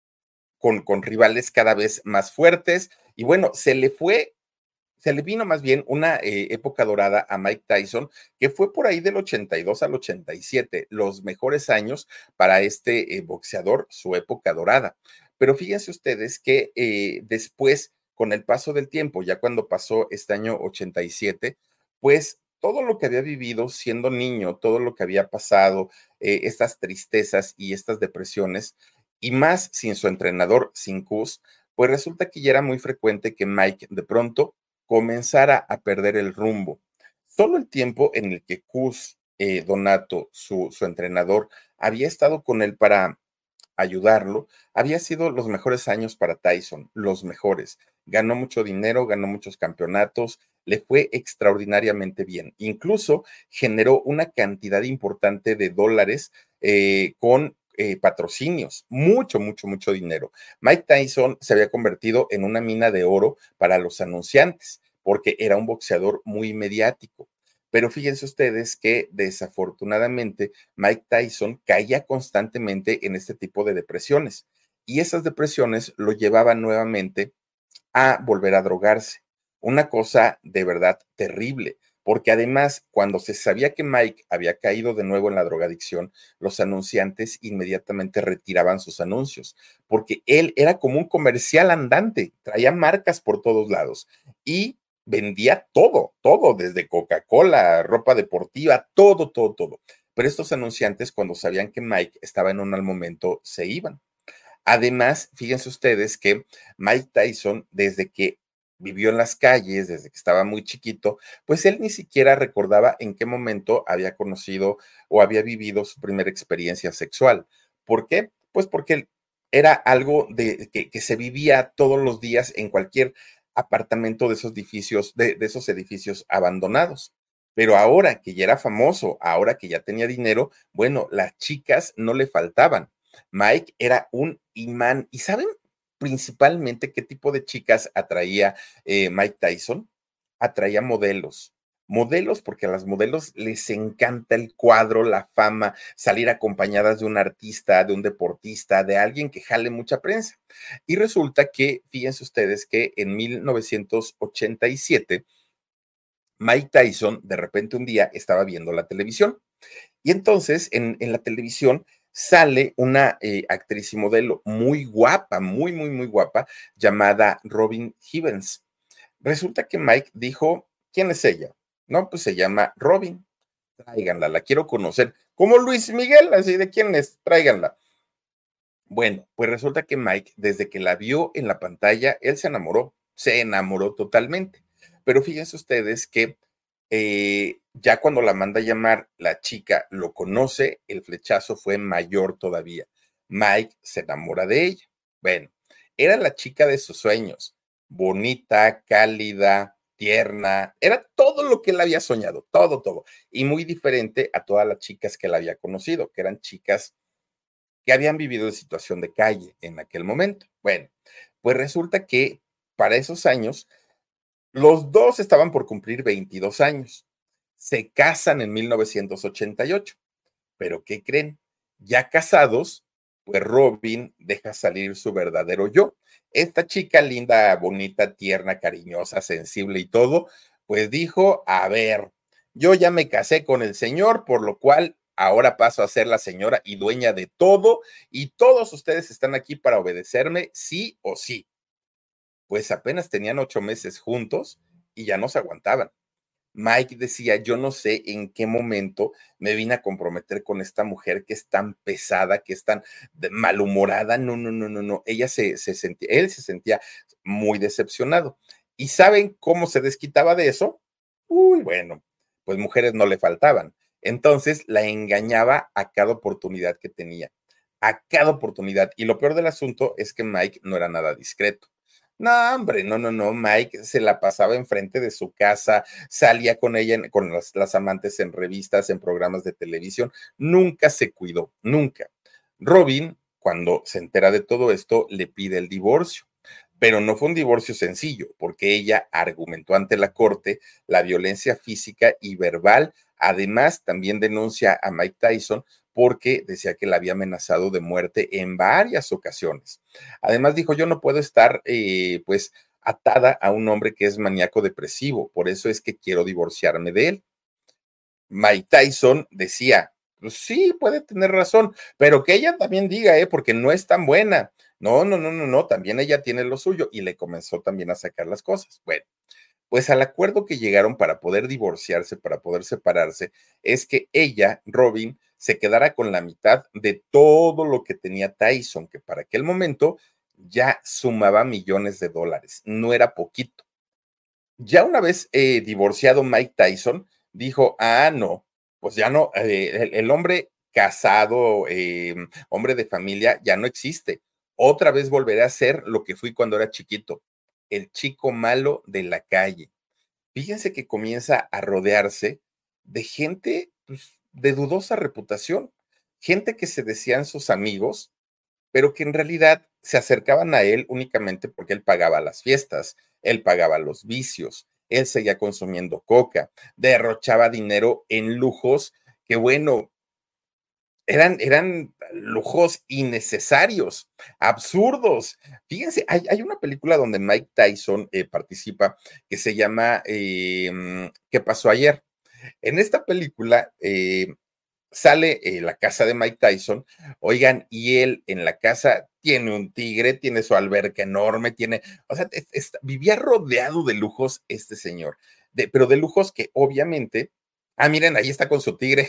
[SPEAKER 5] con, con rivales cada vez más fuertes y bueno, se le fue se le vino más bien una eh, época dorada a Mike Tyson, que fue por ahí del ochenta y dos al ochenta y siete, los mejores años para este eh, boxeador, su época dorada. Pero fíjense ustedes que eh, después, con el paso del tiempo, ya cuando pasó este año ochenta y siete, pues todo lo que había vivido siendo niño, todo lo que había pasado, eh, estas tristezas y estas depresiones, y más sin su entrenador, sin Cus, pues resulta que ya era muy frecuente que Mike de pronto comenzara a perder el rumbo. Solo el tiempo en el que Cus eh, Donato, su, su entrenador, había estado con él para ayudarlo, había sido los mejores años para Tyson, los mejores. Ganó mucho dinero, ganó muchos campeonatos, le fue extraordinariamente bien. Incluso generó una cantidad importante de dólares eh, con eh, patrocinios, mucho, mucho, mucho dinero. Mike Tyson se había convertido en una mina de oro para los anunciantes, porque era un boxeador muy mediático. Pero fíjense ustedes que desafortunadamente Mike Tyson caía constantemente en este tipo de depresiones y esas depresiones lo llevaban nuevamente a volver a drogarse. Una cosa de verdad terrible, porque además cuando se sabía que Mike había caído de nuevo en la drogadicción, los anunciantes inmediatamente retiraban sus anuncios, porque él era como un comercial andante, traía marcas por todos lados y vendía todo, todo, desde Coca-Cola, ropa deportiva, todo, todo, todo. Pero estos anunciantes, cuando sabían que Mike estaba en un mal momento, se iban. Además, fíjense ustedes que Mike Tyson, desde que vivió en las calles, desde que estaba muy chiquito, pues él ni siquiera recordaba en qué momento había conocido o había vivido su primera experiencia sexual. ¿Por qué? Pues porque era algo de, que, que se vivía todos los días en cualquier apartamento de esos edificios, de, de esos edificios abandonados. Pero ahora que ya era famoso, ahora que ya tenía dinero, bueno, las chicas no le faltaban. Mike era un imán. ¿Y saben principalmente qué tipo de chicas atraía eh, Mike Tyson? Atraía modelos. Modelos porque a las modelos les encanta el cuadro, la fama, salir acompañadas de un artista, de un deportista, de alguien que jale mucha prensa. Y resulta que, fíjense ustedes que en mil novecientos ochenta y siete, Mike Tyson de repente un día estaba viendo la televisión y entonces en, en la televisión sale una eh, actriz y modelo muy guapa, muy, muy, muy guapa, llamada Robin Givens. Resulta que Mike dijo, ¿quién es ella? No, pues se llama Robin. Tráiganla, la quiero conocer. Como Luis Miguel, así de quién es, tráiganla. Bueno, pues resulta que Mike, desde que la vio en la pantalla, él se enamoró, se enamoró totalmente. Pero fíjense ustedes que eh, ya cuando la manda a llamar, la chica lo conoce, el flechazo fue mayor todavía. Mike se enamora de ella. Bueno, era la chica de sus sueños, bonita, cálida, tierna, era todo lo que él había soñado, todo, todo. Y muy diferente a todas las chicas que él había conocido, que eran chicas que habían vivido en situación de calle en aquel momento. Bueno, pues resulta que para esos años, los dos estaban por cumplir veintidós años. Se casan en mil novecientos ochenta y ocho. Pero ¿qué creen? Ya casados, pues Robin deja salir su verdadero yo. Esta chica linda, bonita, tierna, cariñosa, sensible y todo, pues dijo, a ver, yo ya me casé con el señor, por lo cual ahora paso a ser la señora y dueña de todo, y todos ustedes están aquí para obedecerme, sí o sí. Pues apenas tenían ocho meses juntos y ya no se aguantaban. Mike decía, yo no sé en qué momento me vine a comprometer con esta mujer que es tan pesada, que es tan malhumorada. No, no, no, no, no. Ella se, se sentía, él se sentía muy decepcionado. ¿Y saben cómo se desquitaba de eso? Uy, bueno, pues mujeres no le faltaban. Entonces la engañaba a cada oportunidad que tenía, a cada oportunidad. Y lo peor del asunto es que Mike no era nada discreto. No, hombre, no, no, no, Mike se la pasaba enfrente de su casa, salía con ella, en, con las, las amantes en revistas, en programas de televisión, nunca se cuidó, nunca. Robin, cuando se entera de todo esto, le pide el divorcio, pero no fue un divorcio sencillo, porque ella argumentó ante la corte la violencia física y verbal, además también denuncia a Mike Tyson porque decía que la había amenazado de muerte en varias ocasiones. Además dijo, yo no puedo estar eh, pues atada a un hombre que es maníaco depresivo, por eso es que quiero divorciarme de él. Mike Tyson decía, pues sí, puede tener razón, pero que ella también diga, eh, porque no es tan buena. No, no, no, no, no, también ella tiene lo suyo y le comenzó también a sacar las cosas. Bueno, pues al acuerdo que llegaron para poder divorciarse, para poder separarse, es que ella, Robin, se quedara con la mitad de todo lo que tenía Tyson, que para aquel momento ya sumaba millones de dólares, no era poquito. Ya una vez eh, divorciado Mike Tyson, dijo, ah, no, pues ya no, eh, el, el hombre casado, eh, hombre de familia, ya no existe. Otra vez volveré a ser lo que fui cuando era chiquito, el chico malo de la calle. Fíjense que comienza a rodearse de gente pues, de dudosa reputación, gente que se decían sus amigos, pero que en realidad se acercaban a él únicamente porque él pagaba las fiestas, él pagaba los vicios, él seguía consumiendo coca, derrochaba dinero en lujos que, bueno, eran, eran lujos innecesarios, absurdos. Fíjense, hay, hay una película donde Mike Tyson eh, participa que se llama eh, ¿Qué pasó ayer? En esta película eh, sale eh, la casa de Mike Tyson, oigan, y él en la casa tiene un tigre, tiene su alberca enorme, tiene, o sea, es, es, vivía rodeado de lujos este señor, de, pero de lujos que obviamente, ah, miren, ahí está con su tigre.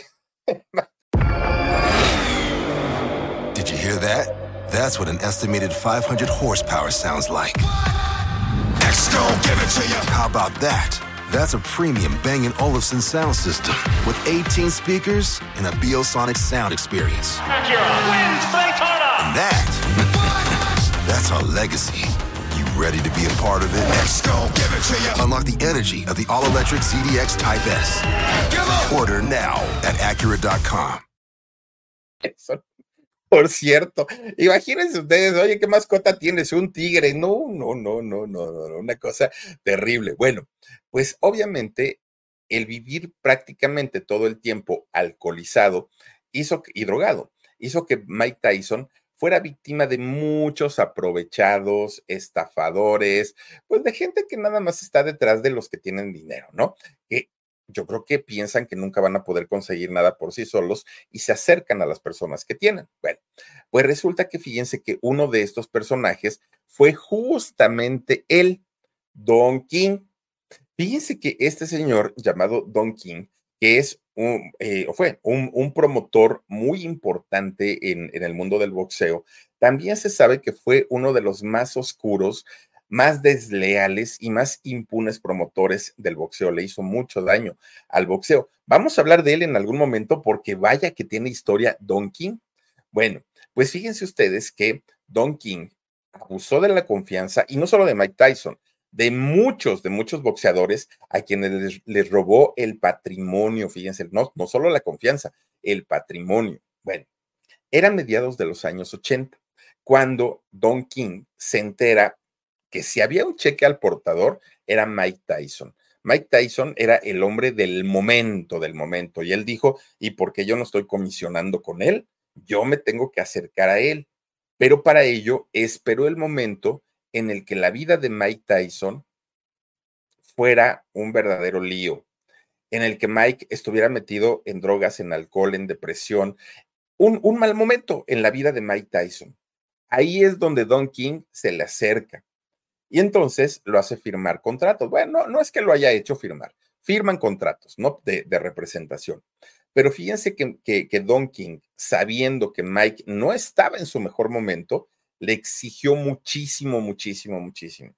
[SPEAKER 1] Did you hear that? That's what an estimated five hundred horsepower sounds like. Next, give it to you. How about that? That's a premium Bang and Olufsen sound system with eighteen speakers and a Biosonic sound experience.
[SPEAKER 2] Acura wins Daytona.
[SPEAKER 1] And that, that's our legacy. You ready to be a part of it? Let's go, give it to you. Unlock the energy of the all-electric C D X Type S. Order now at Acura dot com.
[SPEAKER 5] Eso. Por cierto, imagínense ustedes, oye, ¿qué mascota tienes? Un tigre. No, no, no, no, no, no, una cosa terrible. Bueno, pues obviamente el vivir prácticamente todo el tiempo alcoholizado hizo que, y drogado, hizo que Mike Tyson fuera víctima de muchos aprovechados, estafadores, pues de gente que nada más está detrás de los que tienen dinero, ¿no? Que yo creo que piensan que nunca van a poder conseguir nada por sí solos y se acercan a las personas que tienen. Bueno, pues resulta que fíjense que uno de estos personajes fue justamente él, Don King. Fíjense que este señor llamado Don King, que es un, eh, fue un, un promotor muy importante en, en el mundo del boxeo, también se sabe que fue uno de los más oscuros, más desleales y más impunes promotores del boxeo. Le hizo mucho daño al boxeo. Vamos a hablar de él en algún momento porque vaya que tiene historia Don King. Bueno, pues fíjense ustedes que Don King abusó de la confianza y no solo de Mike Tyson, de muchos, de muchos boxeadores a quienes les, les robó el patrimonio, fíjense, no, no solo la confianza, el patrimonio. Bueno, Era mediados de los años ochenta, cuando Don King se entera que si había un cheque al portador, era Mike Tyson. Mike Tyson era el hombre del momento, del momento, y él dijo, ¿y por qué yo no estoy comisionando con él? Yo me tengo que acercar a él. Pero para ello esperó el momento en el que la vida de Mike Tyson fuera un verdadero lío, en el que Mike estuviera metido en drogas, en alcohol, en depresión, un, un mal momento en la vida de Mike Tyson. Ahí es donde Don King se le acerca y entonces lo hace firmar contratos. Bueno, no, no es que lo haya hecho firmar, firman contratos, ¿no? De, de representación. Pero fíjense que, que, que Don King, sabiendo que Mike no estaba en su mejor momento, le exigió muchísimo, muchísimo, muchísimo.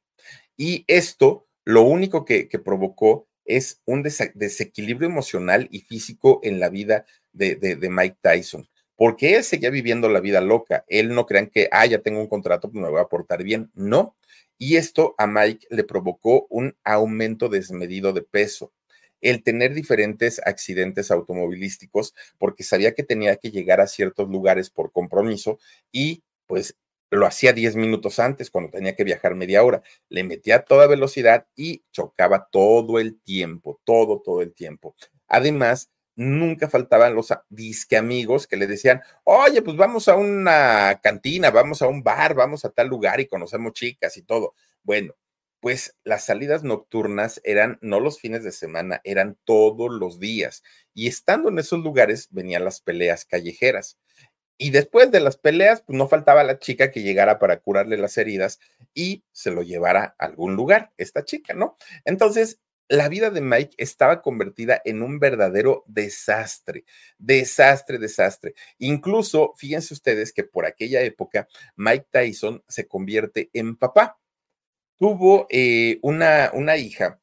[SPEAKER 5] Y esto lo único que, que provocó es un des desequilibrio emocional y físico en la vida de, de, de Mike Tyson, porque él seguía viviendo la vida loca. Él no crean que, ah, ya tengo un contrato, pues me voy a portar bien. No. Y esto a Mike le provocó un aumento desmedido de peso, el tener diferentes accidentes automovilísticos, porque sabía que tenía que llegar a ciertos lugares por compromiso y pues lo hacía diez minutos antes, cuando tenía que viajar media hora. Le metía a toda velocidad y chocaba todo el tiempo, todo, todo el tiempo. Además, nunca faltaban los disque amigos que le decían, oye, pues vamos a una cantina, vamos a un bar, vamos a tal lugar y conocemos chicas y todo. Bueno, pues las salidas nocturnas eran no los fines de semana, eran todos los días. Y estando en esos lugares venían las peleas callejeras. Y después de las peleas, pues no faltaba la chica que llegara para curarle las heridas y se lo llevara a algún lugar, esta chica, ¿no? Entonces, la vida de Mike estaba convertida en un verdadero desastre, desastre, desastre. Incluso, fíjense ustedes que por aquella época, Mike Tyson se convierte en papá. Tuvo eh, una, una hija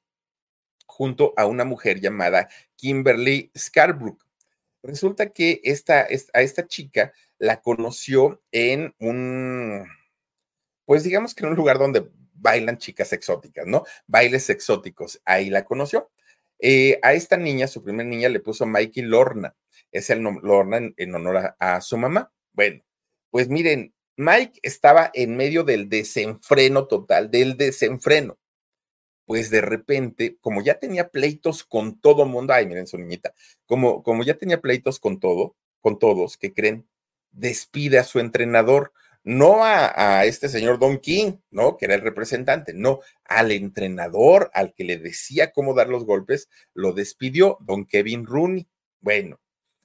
[SPEAKER 5] junto a una mujer llamada Kimberly Scarborough. Resulta que esta, a esta chica la conoció en un, pues digamos que en un lugar donde bailan chicas exóticas, ¿no? Bailes exóticos. Ahí la conoció. Eh, a esta niña, su primer niña, le puso Mikey Lorna. Es el nombre Lorna en, en honor a, a su mamá. Bueno, pues miren, Mike estaba en medio del desenfreno total, del desenfreno. Pues de repente, como ya tenía pleitos con todo mundo, ay, miren su niñita, como, como ya tenía pleitos con todo, con todos, ¿qué creen? Despide a su entrenador, no a, a este señor Don King, ¿no? Que era el representante, no, al entrenador, al que le decía cómo dar los golpes, lo despidió Don Kevin Rooney. Bueno,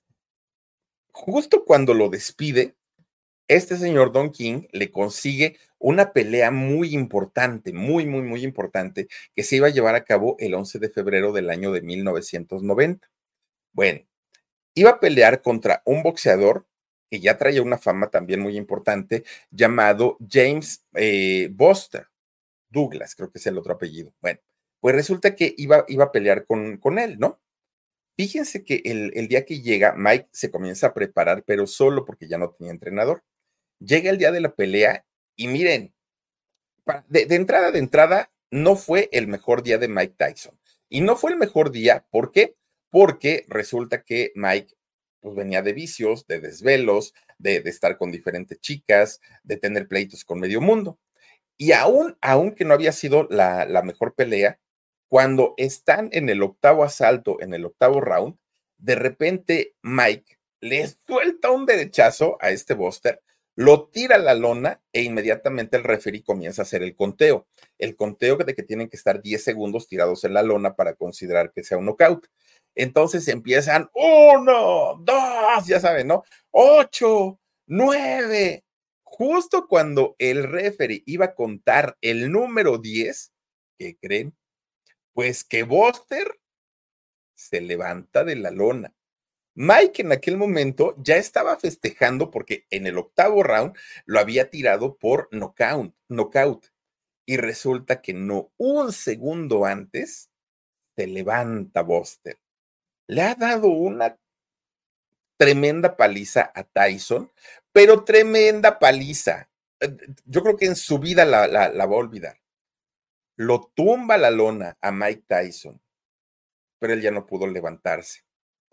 [SPEAKER 5] justo cuando lo despide, este señor Don King le consigue una pelea muy importante, muy, muy, muy importante, que se iba a llevar a cabo el once de febrero del año de mil novecientos noventa. Bueno, iba a pelear contra un boxeador que ya traía una fama también muy importante, llamado James eh, Buster Douglas, creo que es el otro apellido. Bueno, pues resulta que iba, iba a pelear con, con él, ¿no? Fíjense que el, el día que llega, Mike se comienza a preparar, pero solo porque ya no tenía entrenador. Llega el día de la pelea y miren, de, de entrada, de entrada, no fue el mejor día de Mike Tyson. Y no fue el mejor día, ¿por qué? Porque resulta que Mike pues, venía de vicios, de desvelos, de, de estar con diferentes chicas, de tener pleitos con medio mundo. Y aún, aunque no había sido la, la mejor pelea, cuando están en el octavo asalto, en el octavo round, de repente Mike le suelta un derechazo a este Buster, lo tira a la lona e inmediatamente el referee comienza a hacer el conteo. El conteo de que tienen que estar diez segundos tirados en la lona para considerar que sea un knockout. Entonces empiezan uno, dos, ya saben, ¿no? Ocho, nueve. Justo cuando el referee iba a contar el número diez, ¿qué creen? Pues que Buster se levanta de la lona. Mike en aquel momento ya estaba festejando porque en el octavo round lo había tirado por knockout, knockout. Y resulta que no un segundo antes se levanta Buster. Le ha dado una tremenda paliza a Tyson, pero tremenda paliza. Yo creo que en su vida la, la, la va a olvidar. Lo tumba la lona a Mike Tyson, pero él ya no pudo levantarse.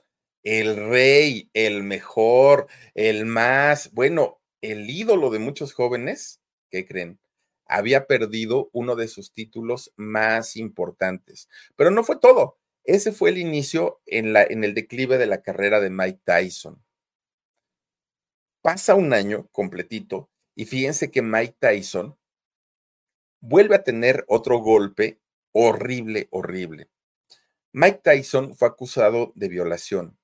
[SPEAKER 5] el rey, el mejor, el más, bueno, el ídolo de muchos jóvenes, ¿qué creen? Había perdido uno de sus títulos más importantes. Pero no fue todo. Ese fue el inicio en, la, en el declive de la carrera de Mike Tyson. Pasa un año completito y fíjense que Mike Tyson vuelve a tener otro golpe horrible, horrible. Mike Tyson fue acusado de violación.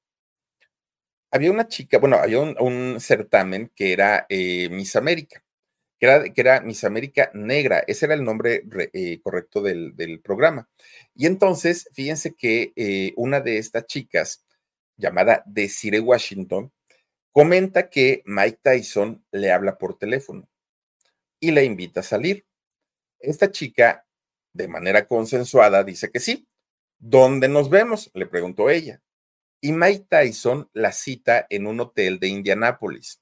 [SPEAKER 5] Había una chica, bueno, había un, un certamen que era eh, Miss América, que era, que era Miss América Negra, ese era el nombre re, eh, correcto del, del programa. Y entonces, fíjense que eh, una de estas chicas, llamada Desiree Washington, comenta que Mike Tyson le habla por teléfono y la invita a salir. Esta chica, de manera consensuada, dice que sí. ¿Dónde nos vemos?, le preguntó ella. Y Mike Tyson la cita en un hotel de Indianápolis.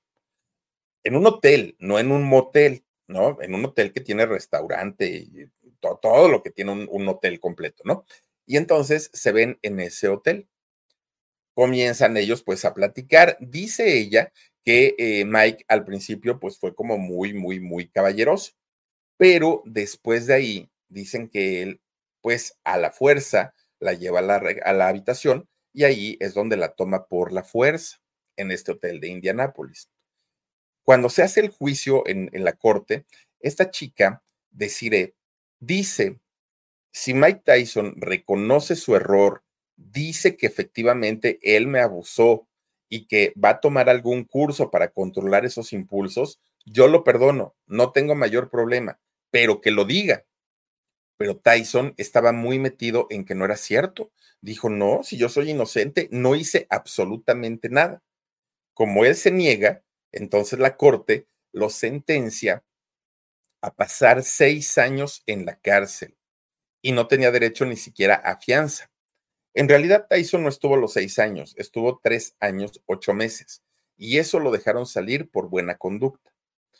[SPEAKER 5] En un hotel, no en un motel, ¿no? En un hotel que tiene restaurante y todo, todo lo que tiene un, un hotel completo, ¿no? Y entonces se ven en ese hotel. Comienzan ellos pues a platicar. Dice ella que eh, Mike al principio pues fue como muy, muy, muy caballeroso, pero después de ahí dicen que él pues a la fuerza la lleva a la, a la habitación y ahí es donde la toma por la fuerza en este hotel de Indianápolis. Cuando se hace el juicio en, en la corte, esta chica, Desiree, dice, si Mike Tyson reconoce su error, dice que efectivamente él me abusó y que va a tomar algún curso para controlar esos impulsos, yo lo perdono, no tengo mayor problema, pero que lo diga. Pero Tyson estaba muy metido en que no era cierto. Dijo, no, si yo soy inocente, no hice absolutamente nada. Como él se niega, entonces la corte lo sentencia a pasar seis años en la cárcel y no tenía derecho ni siquiera a fianza. En realidad, Tyson no estuvo los seis años, estuvo tres años, ocho meses, y eso lo dejaron salir por buena conducta.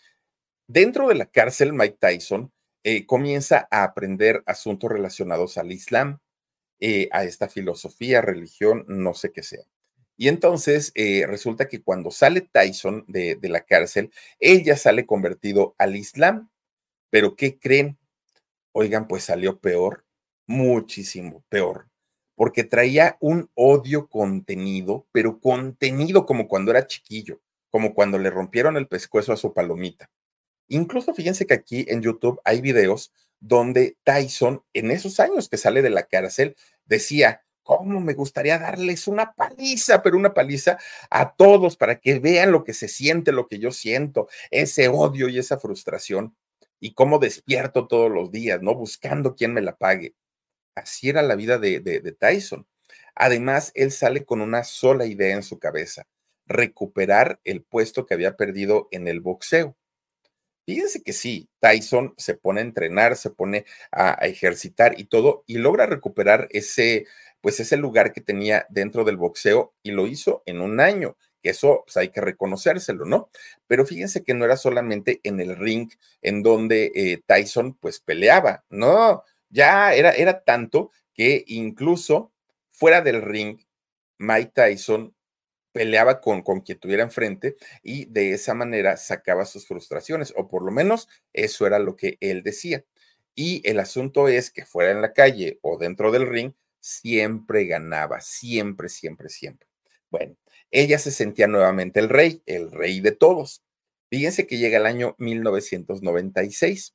[SPEAKER 5] Dentro de la cárcel, Mike Tyson eh, comienza a aprender asuntos relacionados al Islam, eh, a esta filosofía, religión, no sé qué sea. Y entonces eh, resulta que cuando sale Tyson de, de la cárcel, él ya sale convertido al Islam. Pero ¿qué creen? Oigan, pues salió peor, muchísimo peor, porque traía un odio contenido, pero contenido como cuando era chiquillo, como cuando le rompieron el pescuezo a su palomita. Incluso fíjense que aquí en YouTube hay videos donde Tyson, en esos años que sale de la cárcel, decía, ¿cómo me gustaría darles una paliza, pero una paliza a todos para que vean lo que se siente, lo que yo siento, ese odio y esa frustración? Y cómo despierto todos los días, ¿no? Buscando quién me la pague. Así era la vida de, de, de Tyson. Además, él sale con una sola idea en su cabeza, recuperar el puesto que había perdido en el boxeo. Fíjense que sí, Tyson se pone a entrenar, se pone a, a ejercitar y todo, y logra recuperar ese, pues ese lugar que tenía dentro del boxeo y lo hizo en un año, que eso pues hay que reconocérselo, ¿no? Pero fíjense que no era solamente en el ring en donde eh, Tyson pues peleaba, no, ya era, era tanto que incluso fuera del ring, Mike Tyson peleaba con, con quien tuviera enfrente y de esa manera sacaba sus frustraciones, o por lo menos eso era lo que él decía. Y el asunto es que fuera en la calle o dentro del ring, siempre ganaba, siempre, siempre, siempre. Bueno, ella se sentía nuevamente el rey, el rey de todos. Fíjense que llega el año mil novecientos noventa y seis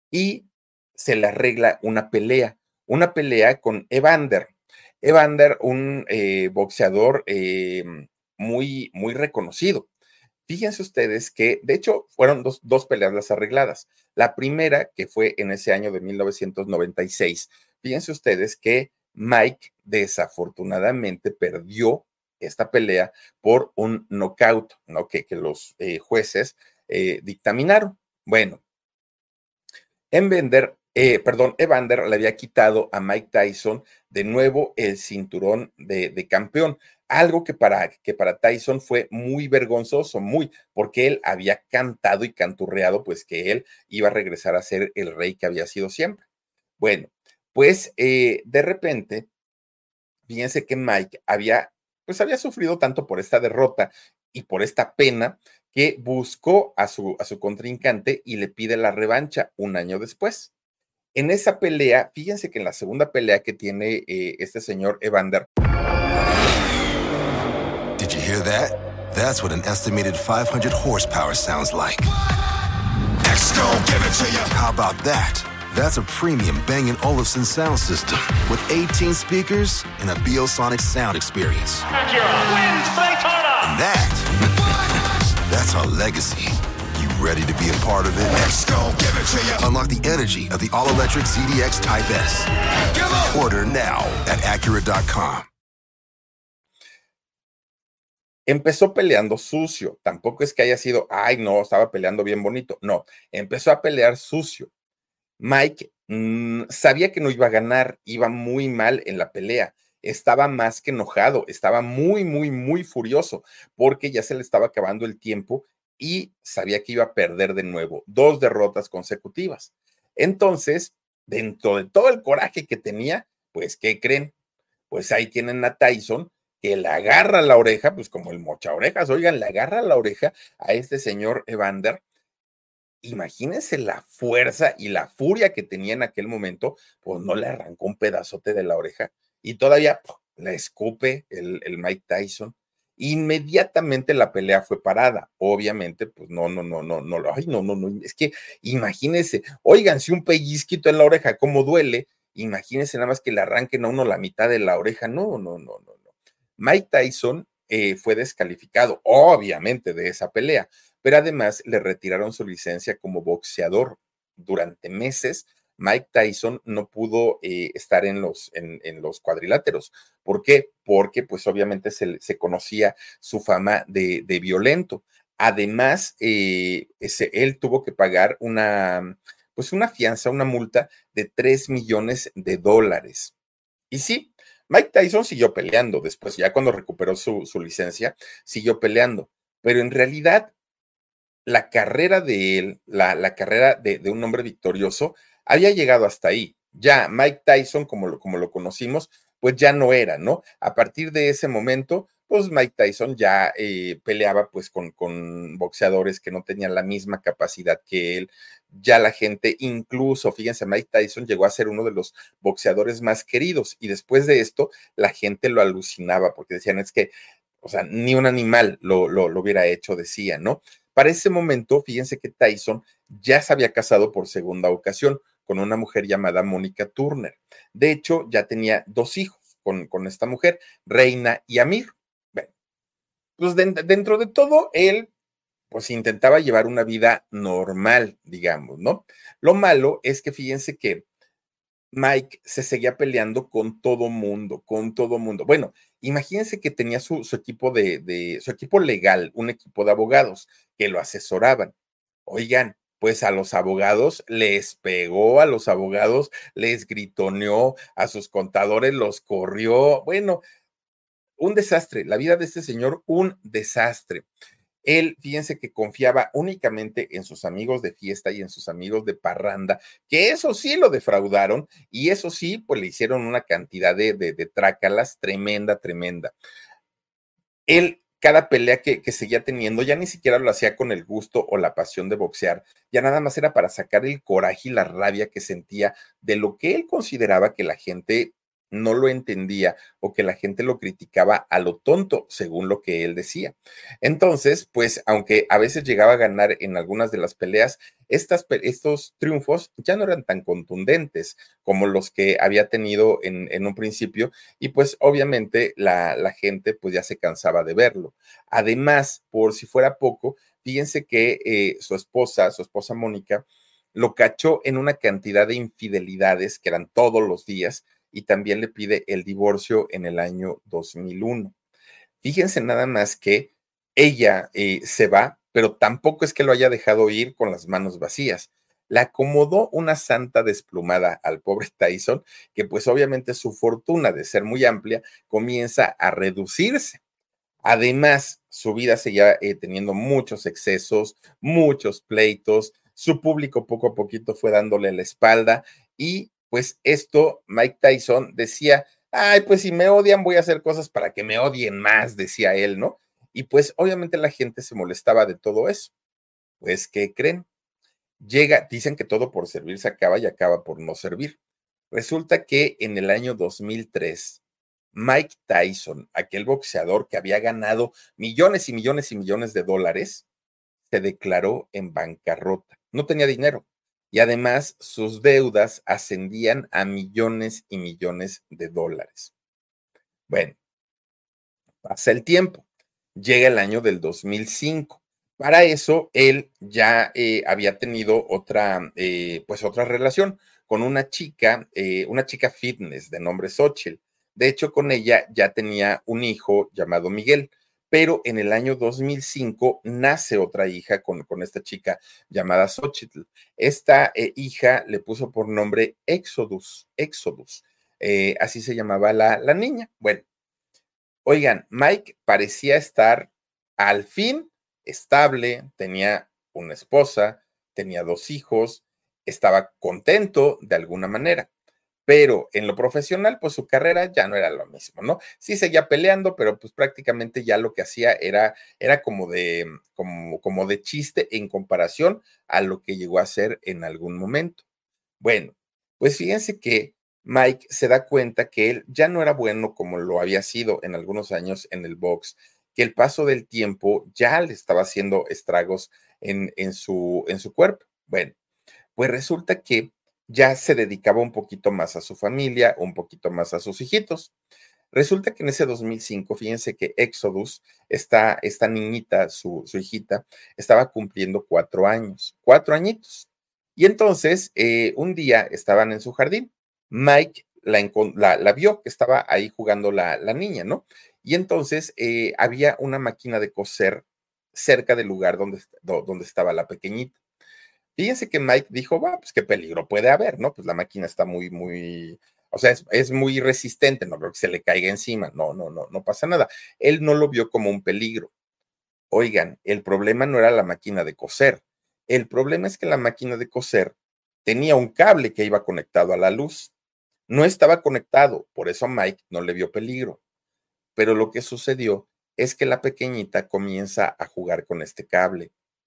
[SPEAKER 5] y se le arregla una pelea, una pelea con Evander. Evander, un eh, boxeador eh, muy, muy reconocido. Fíjense ustedes que, de hecho, fueron dos, dos peleas las arregladas. La primera, que fue en ese año de mil novecientos noventa y seis, fíjense ustedes que Mike desafortunadamente perdió esta pelea por un knockout, ¿no? Que, que los eh, jueces eh, dictaminaron. Bueno, Evander, eh, perdón, Evander le había quitado a Mike Tyson de nuevo el cinturón de, de campeón, algo que para, que para Tyson fue muy vergonzoso, muy, porque él había cantado y canturreado, pues que él iba a regresar a ser el rey que había sido siempre. Bueno, pues eh, de repente, fíjense que Mike había pues había sufrido tanto por esta derrota y por esta pena que buscó a su, a su contrincante y le pide la revancha un año después. En esa pelea, fíjense que en la segunda pelea que tiene eh, este señor Evander.
[SPEAKER 1] Did you hear that? That's what an estimated five hundred horsepower sounds like. Next, go give it to you. How about that? That's a premium Bang and Olufsen sound system with eighteen speakers and a Biosonic sound experience.
[SPEAKER 2] Acura wins Daytona.
[SPEAKER 1] And that, that's our legacy. You ready to be a part of it? Let's go, give it to you. Unlock the energy of the all-electric Z D X Type S. Order now at Acura dot com.
[SPEAKER 5] Empezó peleando sucio. Tampoco es que haya sido, ay, no, estaba peleando bien bonito. No, empezó a pelear sucio. Mike mmm, sabía que no iba a ganar, iba muy mal en la pelea. Estaba más que enojado, estaba muy, muy, muy furioso porque ya se le estaba acabando el tiempo y sabía que iba a perder de nuevo, dos derrotas consecutivas. Entonces, dentro de todo el coraje que tenía, pues, ¿qué creen? Pues ahí tienen a Tyson, que le agarra la oreja, pues como el mocha orejas, oigan, le agarra la oreja a este señor Evander. Imagínense la fuerza y la furia que tenía en aquel momento, pues no le arrancó un pedazote de la oreja y todavía ¡pum!, la escupe el, el Mike Tyson. Inmediatamente la pelea fue parada. Obviamente, pues no, no, no, no, no, ay, no, no, no, es que imagínense, oigan, si un pellizquito en la oreja, cómo duele, imagínense nada más que le arranquen a uno la mitad de la oreja. No, no, no, no, no. Mike Tyson eh, fue descalificado, obviamente, de esa pelea, pero además le retiraron su licencia como boxeador. Durante meses, Mike Tyson no pudo eh, estar en los, en, en los cuadriláteros. ¿Por qué? Porque pues obviamente se, se conocía su fama de, de violento. Además, eh, ese, él tuvo que pagar una, pues una fianza, una multa de tres millones de dólares. Y sí, Mike Tyson siguió peleando después, ya cuando recuperó su, su licencia, siguió peleando, pero en realidad la carrera de él, la, la carrera de, de un hombre victorioso, había llegado hasta ahí. Ya Mike Tyson, como lo, como lo conocimos, pues ya no era, ¿no? A partir de ese momento, pues Mike Tyson ya eh, peleaba pues con, con boxeadores que no tenían la misma capacidad que él. Ya la gente, incluso, fíjense, Mike Tyson llegó a ser uno de los boxeadores más queridos y después de esto la gente lo alucinaba porque decían, es que, o sea, ni un animal lo, lo, lo hubiera hecho, decía, ¿no? Para ese momento, fíjense que Tyson ya se había casado por segunda ocasión con una mujer llamada Mónica Turner. De hecho, ya tenía dos hijos con, con esta mujer, Reina y Amir. Bueno, pues de, dentro de todo, él pues intentaba llevar una vida normal, digamos, ¿no? Lo malo es que fíjense que Mike se seguía peleando con todo mundo, con todo mundo. Bueno, imagínense que tenía su, su equipo de, de, su equipo legal, un equipo de abogados que lo asesoraban. Oigan, pues a los abogados les pegó, a los abogados les gritoneó, a sus contadores los corrió. Bueno, un desastre. La vida de este señor, un desastre. Él, fíjense que confiaba únicamente en sus amigos de fiesta y en sus amigos de parranda, que eso sí lo defraudaron y eso sí, pues le hicieron una cantidad de, de, de trácalas tremenda, tremenda. Él, cada pelea que, que seguía teniendo, ya ni siquiera lo hacía con el gusto o la pasión de boxear, ya nada más era para sacar el coraje y la rabia que sentía de lo que él consideraba que la gente no lo entendía o que la gente lo criticaba a lo tonto, según lo que él decía. Entonces, pues, aunque a veces llegaba a ganar en algunas de las peleas, estas, estos triunfos ya no eran tan contundentes como los que había tenido en, en un principio y pues obviamente la, la gente pues ya se cansaba de verlo. Además, por si fuera poco, fíjense que eh, su esposa, su esposa Mónica, lo cachó en una cantidad de infidelidades que eran todos los días y también le pide el divorcio en el año dos mil uno. Fíjense nada más que ella eh, se va, pero tampoco es que lo haya dejado ir con las manos vacías. Le acomodó una santa desplumada al pobre Tyson, que pues obviamente su fortuna de ser muy amplia comienza a reducirse. Además, su vida seguía eh, teniendo muchos excesos, muchos pleitos, su público poco a poquito fue dándole la espalda y pues esto, Mike Tyson decía, Ay, pues si me odian, voy a hacer cosas para que me odien más, decía él, ¿no? Y pues obviamente la gente se molestaba de todo eso. Pues, ¿qué creen? Llega, dicen que todo por servir se acaba y acaba por no servir. Resulta que en el año dos mil tres, Mike Tyson, aquel boxeador que había ganado millones y millones y millones de dólares, se declaró en bancarrota. No tenía dinero. Y además sus deudas ascendían a millones y millones de dólares. Bueno, pasa el tiempo. Llega el año del dos mil cinco. Para eso, él ya eh, había tenido otra, eh, pues otra relación con una chica, eh, una chica fitness de nombre Xochitl. De hecho, con ella ya tenía un hijo llamado Miguel, pero en el año dos mil cinco nace otra hija con, con esta chica llamada Xochitl. Esta eh, hija le puso por nombre Exodus, Exodus. Eh, así se llamaba la, la niña. Bueno, oigan, Mike parecía estar al fin estable, tenía una esposa, tenía dos hijos, estaba contento de alguna manera, pero en lo profesional, pues su carrera ya no era lo mismo, ¿no? Sí seguía peleando, pero pues prácticamente ya lo que hacía era, era como de, como, como de chiste en comparación a lo que llegó a ser en algún momento. Bueno, pues fíjense que Mike se da cuenta que él ya no era bueno como lo había sido en algunos años en el box, que el paso del tiempo ya le estaba haciendo estragos en, en su, en su cuerpo. Bueno, pues resulta que ya se dedicaba un poquito más a su familia, un poquito más a sus hijitos. Resulta que en ese dos mil cinco, fíjense que Exodus, esta, esta niñita, su, su hijita, estaba cumpliendo cuatro años, cuatro añitos. Y entonces, eh, un día estaban en su jardín. Mike la, la, la vio que estaba ahí jugando la, la niña, ¿no? Y entonces eh, había una máquina de coser cerca del lugar donde, donde estaba la pequeñita. Fíjense que Mike dijo, va, pues qué peligro puede haber, ¿no? Pues la máquina está muy, muy, o sea, es, es muy resistente, no creo que se le caiga encima, no, no, no, no pasa nada. Él no lo vio como un peligro. Oigan, el problema no era la máquina de coser, el problema es que la máquina de coser tenía un cable que iba conectado a la luz. No estaba conectado, por eso Mike no le vio peligro. Pero lo que sucedió es que la pequeñita comienza a jugar con este cable.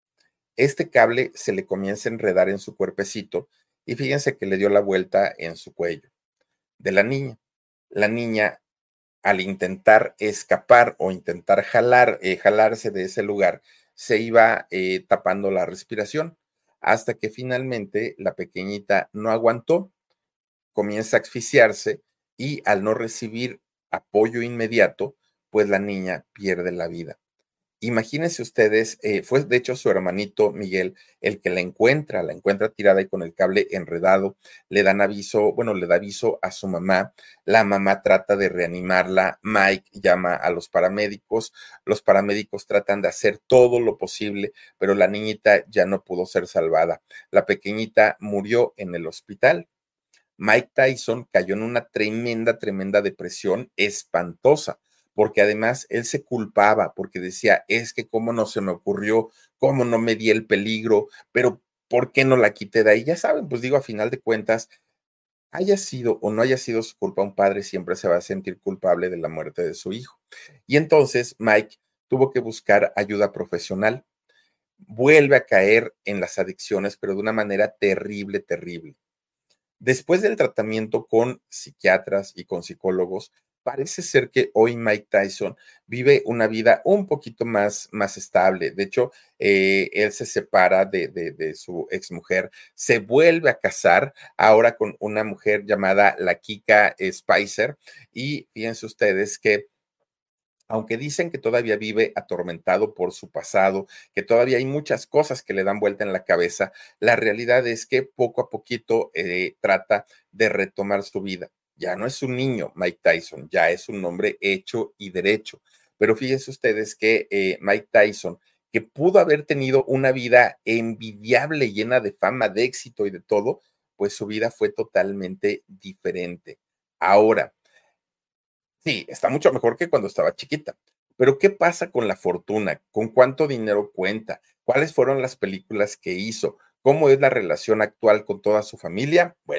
[SPEAKER 5] Este cable se le comienza a enredar en su cuerpecito y fíjense que le dio la vuelta en su cuello de la niña. La niña, al intentar escapar o intentar jalar, eh, jalarse de ese lugar, se iba eh, tapando la respiración hasta que finalmente la pequeñita no aguantó, comienza a asfixiarse y al no recibir apoyo inmediato, pues la niña pierde la vida. Imagínense ustedes, eh, fue de hecho su hermanito Miguel el que la encuentra, la encuentra tirada y con el cable enredado, le dan aviso, bueno, le da aviso a su mamá, la mamá trata de reanimarla, Mike llama a los paramédicos, los paramédicos tratan de hacer todo lo posible, pero la niñita ya no pudo ser salvada, la pequeñita murió en el hospital. Mike Tyson cayó en una tremenda, tremenda depresión espantosa, porque además él se culpaba, porque decía, es que cómo no se me ocurrió, cómo no me di el peligro, pero ¿por qué no la quité de ahí? Ya saben, pues digo, a final de cuentas, haya sido o no haya sido su culpa, un padre siempre se va a sentir culpable de la muerte de su hijo. Y entonces Mike tuvo que buscar ayuda profesional, vuelve a caer en las adicciones, pero de una manera terrible, terrible. Después del tratamiento con psiquiatras y con psicólogos, parece ser que hoy Mike Tyson vive una vida un poquito más, más estable. De hecho, eh, él se separa de, de, de su exmujer, se vuelve a casar ahora con una mujer llamada la Kika Spicer. Y fíjense ustedes que aunque dicen que todavía vive atormentado por su pasado, que todavía hay muchas cosas que le dan vuelta en la cabeza, la realidad es que poco a poquito eh, trata de retomar su vida. Ya no es un niño, Mike Tyson, ya es un hombre hecho y derecho. Pero fíjense ustedes que eh, Mike Tyson, que pudo haber tenido una vida envidiable, llena de fama, de éxito y de todo, pues su vida fue totalmente diferente. Ahora, sí, está mucho mejor que cuando estaba chiquita. Pero ¿qué pasa con la fortuna? ¿Con cuánto dinero cuenta? ¿Cuáles fueron las películas que hizo? ¿Cómo es la relación actual con toda su familia? Bueno,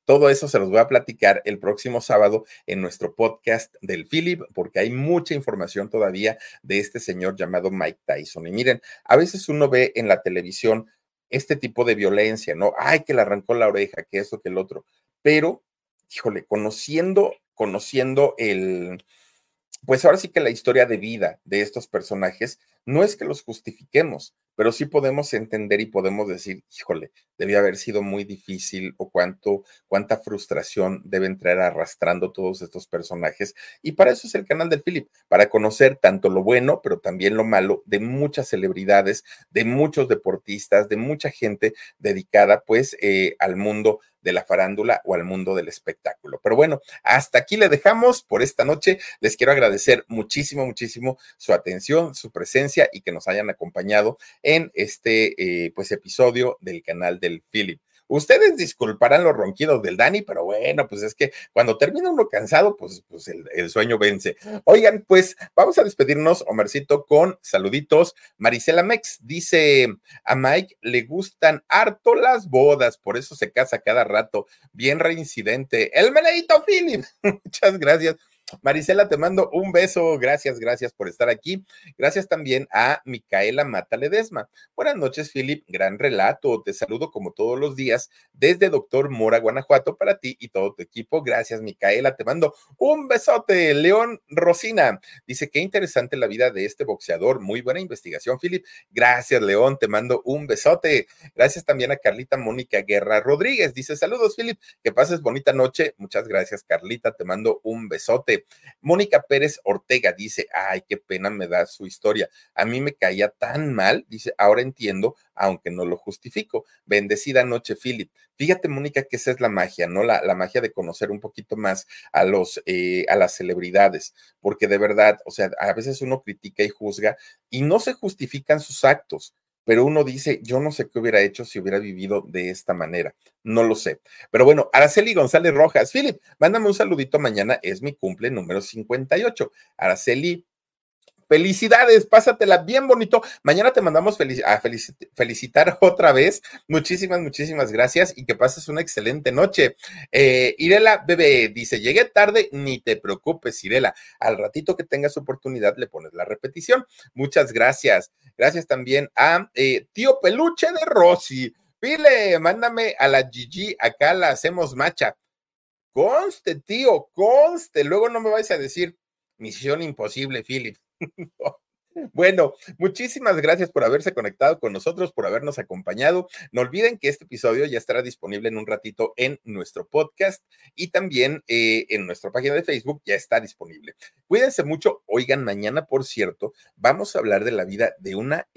[SPEAKER 5] todo eso se los voy a platicar el próximo sábado en nuestro podcast del Philip, porque hay mucha información todavía de este señor llamado Mike Tyson. Y miren, a veces uno ve en la televisión este tipo de violencia, ¿no? Ay, que le arrancó la oreja, que eso, que el otro. Pero, híjole, conociendo, conociendo el, pues ahora sí que la historia de vida de estos personajes, no es que los justifiquemos, pero sí podemos entender y podemos decir, híjole, debió haber sido muy difícil o cuánto, cuánta frustración deben traer arrastrando todos estos personajes. Y para eso es el canal del Philip, para conocer tanto lo bueno, pero también lo malo de muchas celebridades, de muchos deportistas, de mucha gente dedicada pues eh, al mundo de la farándula o al mundo del espectáculo. Pero bueno, hasta aquí le dejamos por esta noche. Les quiero agradecer muchísimo, muchísimo su atención, su presencia y que nos hayan acompañado en este eh, pues episodio del canal del Philip. Ustedes disculparán los ronquidos del Dani, pero bueno, pues es que cuando termina uno cansado, pues, pues el, el sueño vence. Oigan, pues vamos a despedirnos, Omarcito, con saluditos. Marisela Mex dice, a Mike le gustan harto las bodas, por eso se casa cada rato. Bien reincidente. El Meneito Philip. Muchas gracias. Marisela, te mando un beso, gracias, gracias por estar aquí. Gracias también a Micaela Mata Ledesma. Buenas noches, Philip, gran relato. Te saludo como todos los días desde Doctor Mora, Guanajuato, para ti y todo tu equipo. Gracias, Micaela, te mando un besote. León Rosina dice, qué interesante la vida de este boxeador. Muy buena investigación, Philip. Gracias, León, te mando un besote. Gracias también a Carlita Mónica Guerra Rodríguez. Dice, saludos, Philip, que pases bonita noche. Muchas gracias, Carlita, te mando un besote. Mónica Pérez Ortega dice, ay, qué pena me da su historia. A mí me caía tan mal, dice, ahora entiendo, aunque no lo justifico. Bendecida noche, Philip. Fíjate, Mónica, que esa es la magia, ¿no? La, la magia de conocer un poquito más a los, eh, a las celebridades, porque de verdad, o sea, a veces uno critica y juzga y no se justifican sus actos. Pero uno dice, yo no sé qué hubiera hecho si hubiera vivido de esta manera. No lo sé. Pero bueno, Araceli González Rojas. Philip, mándame un saludito mañana. Es mi cumple número cincuenta y ocho. Araceli, felicidades, pásatela bien bonito. Mañana te mandamos felici- a felici- felicitar otra vez. Muchísimas, muchísimas gracias y que pases una excelente noche. Eh, Irela Bebé dice, llegué tarde, ni te preocupes, Irela. Al ratito que tengas oportunidad le pones la repetición. Muchas gracias. Gracias también a eh, Tío Peluche de Rosy. Pile, mándame a la Gigi, acá la hacemos macha. Conste, tío, conste. Luego no me vais a decir misión imposible, Philip. Bueno, muchísimas gracias por haberse conectado con nosotros, por habernos acompañado. No olviden que este episodio ya estará disponible en un ratito en nuestro podcast y también eh, en nuestra página de Facebook ya está disponible. Cuídense mucho. Oigan, mañana, por cierto, vamos a hablar de la vida de una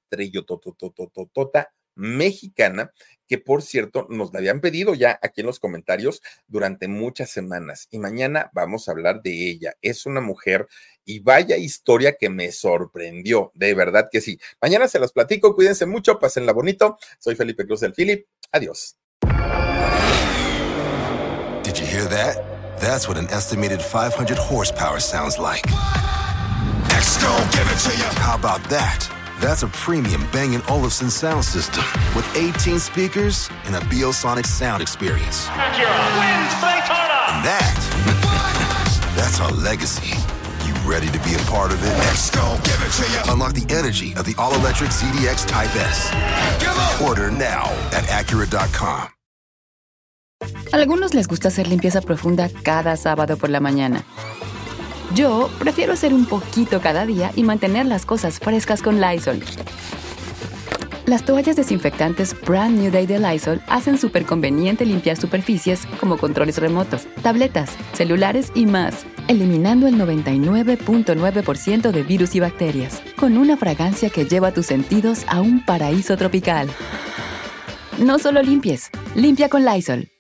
[SPEAKER 5] estrellototototota mexicana que, por cierto, nos la habían pedido ya aquí en los comentarios durante muchas semanas y mañana vamos a hablar de ella. Es una mujer y vaya historia que me sorprendió, de verdad que sí. Mañana se las platico, cuídense mucho, pásenla bonito. Soy Felipe Cruz del Philip. Adiós.
[SPEAKER 1] Did you hear that? That's what an estimated five hundred horsepower sounds like. Next, don't give it to you. How about that? That's a premium Bang and Olufsen sound system with eighteen speakers and a Biosonic sound experience.
[SPEAKER 2] Acura wins Daytona.
[SPEAKER 1] And that, that's our legacy. You ready to be a part of it? Let's go, give it to you. Unlock the energy of the all-electric Z D X Type S. Order now at Acura dot com.
[SPEAKER 3] A algunos les gusta hacer limpieza profunda cada sábado por la mañana. Yo prefiero hacer un poquito cada día y mantener las cosas frescas con Lysol. Las toallas desinfectantes Brand New Day de Lysol hacen súper conveniente limpiar superficies como controles remotos, tabletas, celulares y más, eliminando el noventa y nueve punto nueve por ciento de virus y bacterias, con una fragancia que lleva tus sentidos a un paraíso tropical. No solo limpies, limpia con Lysol.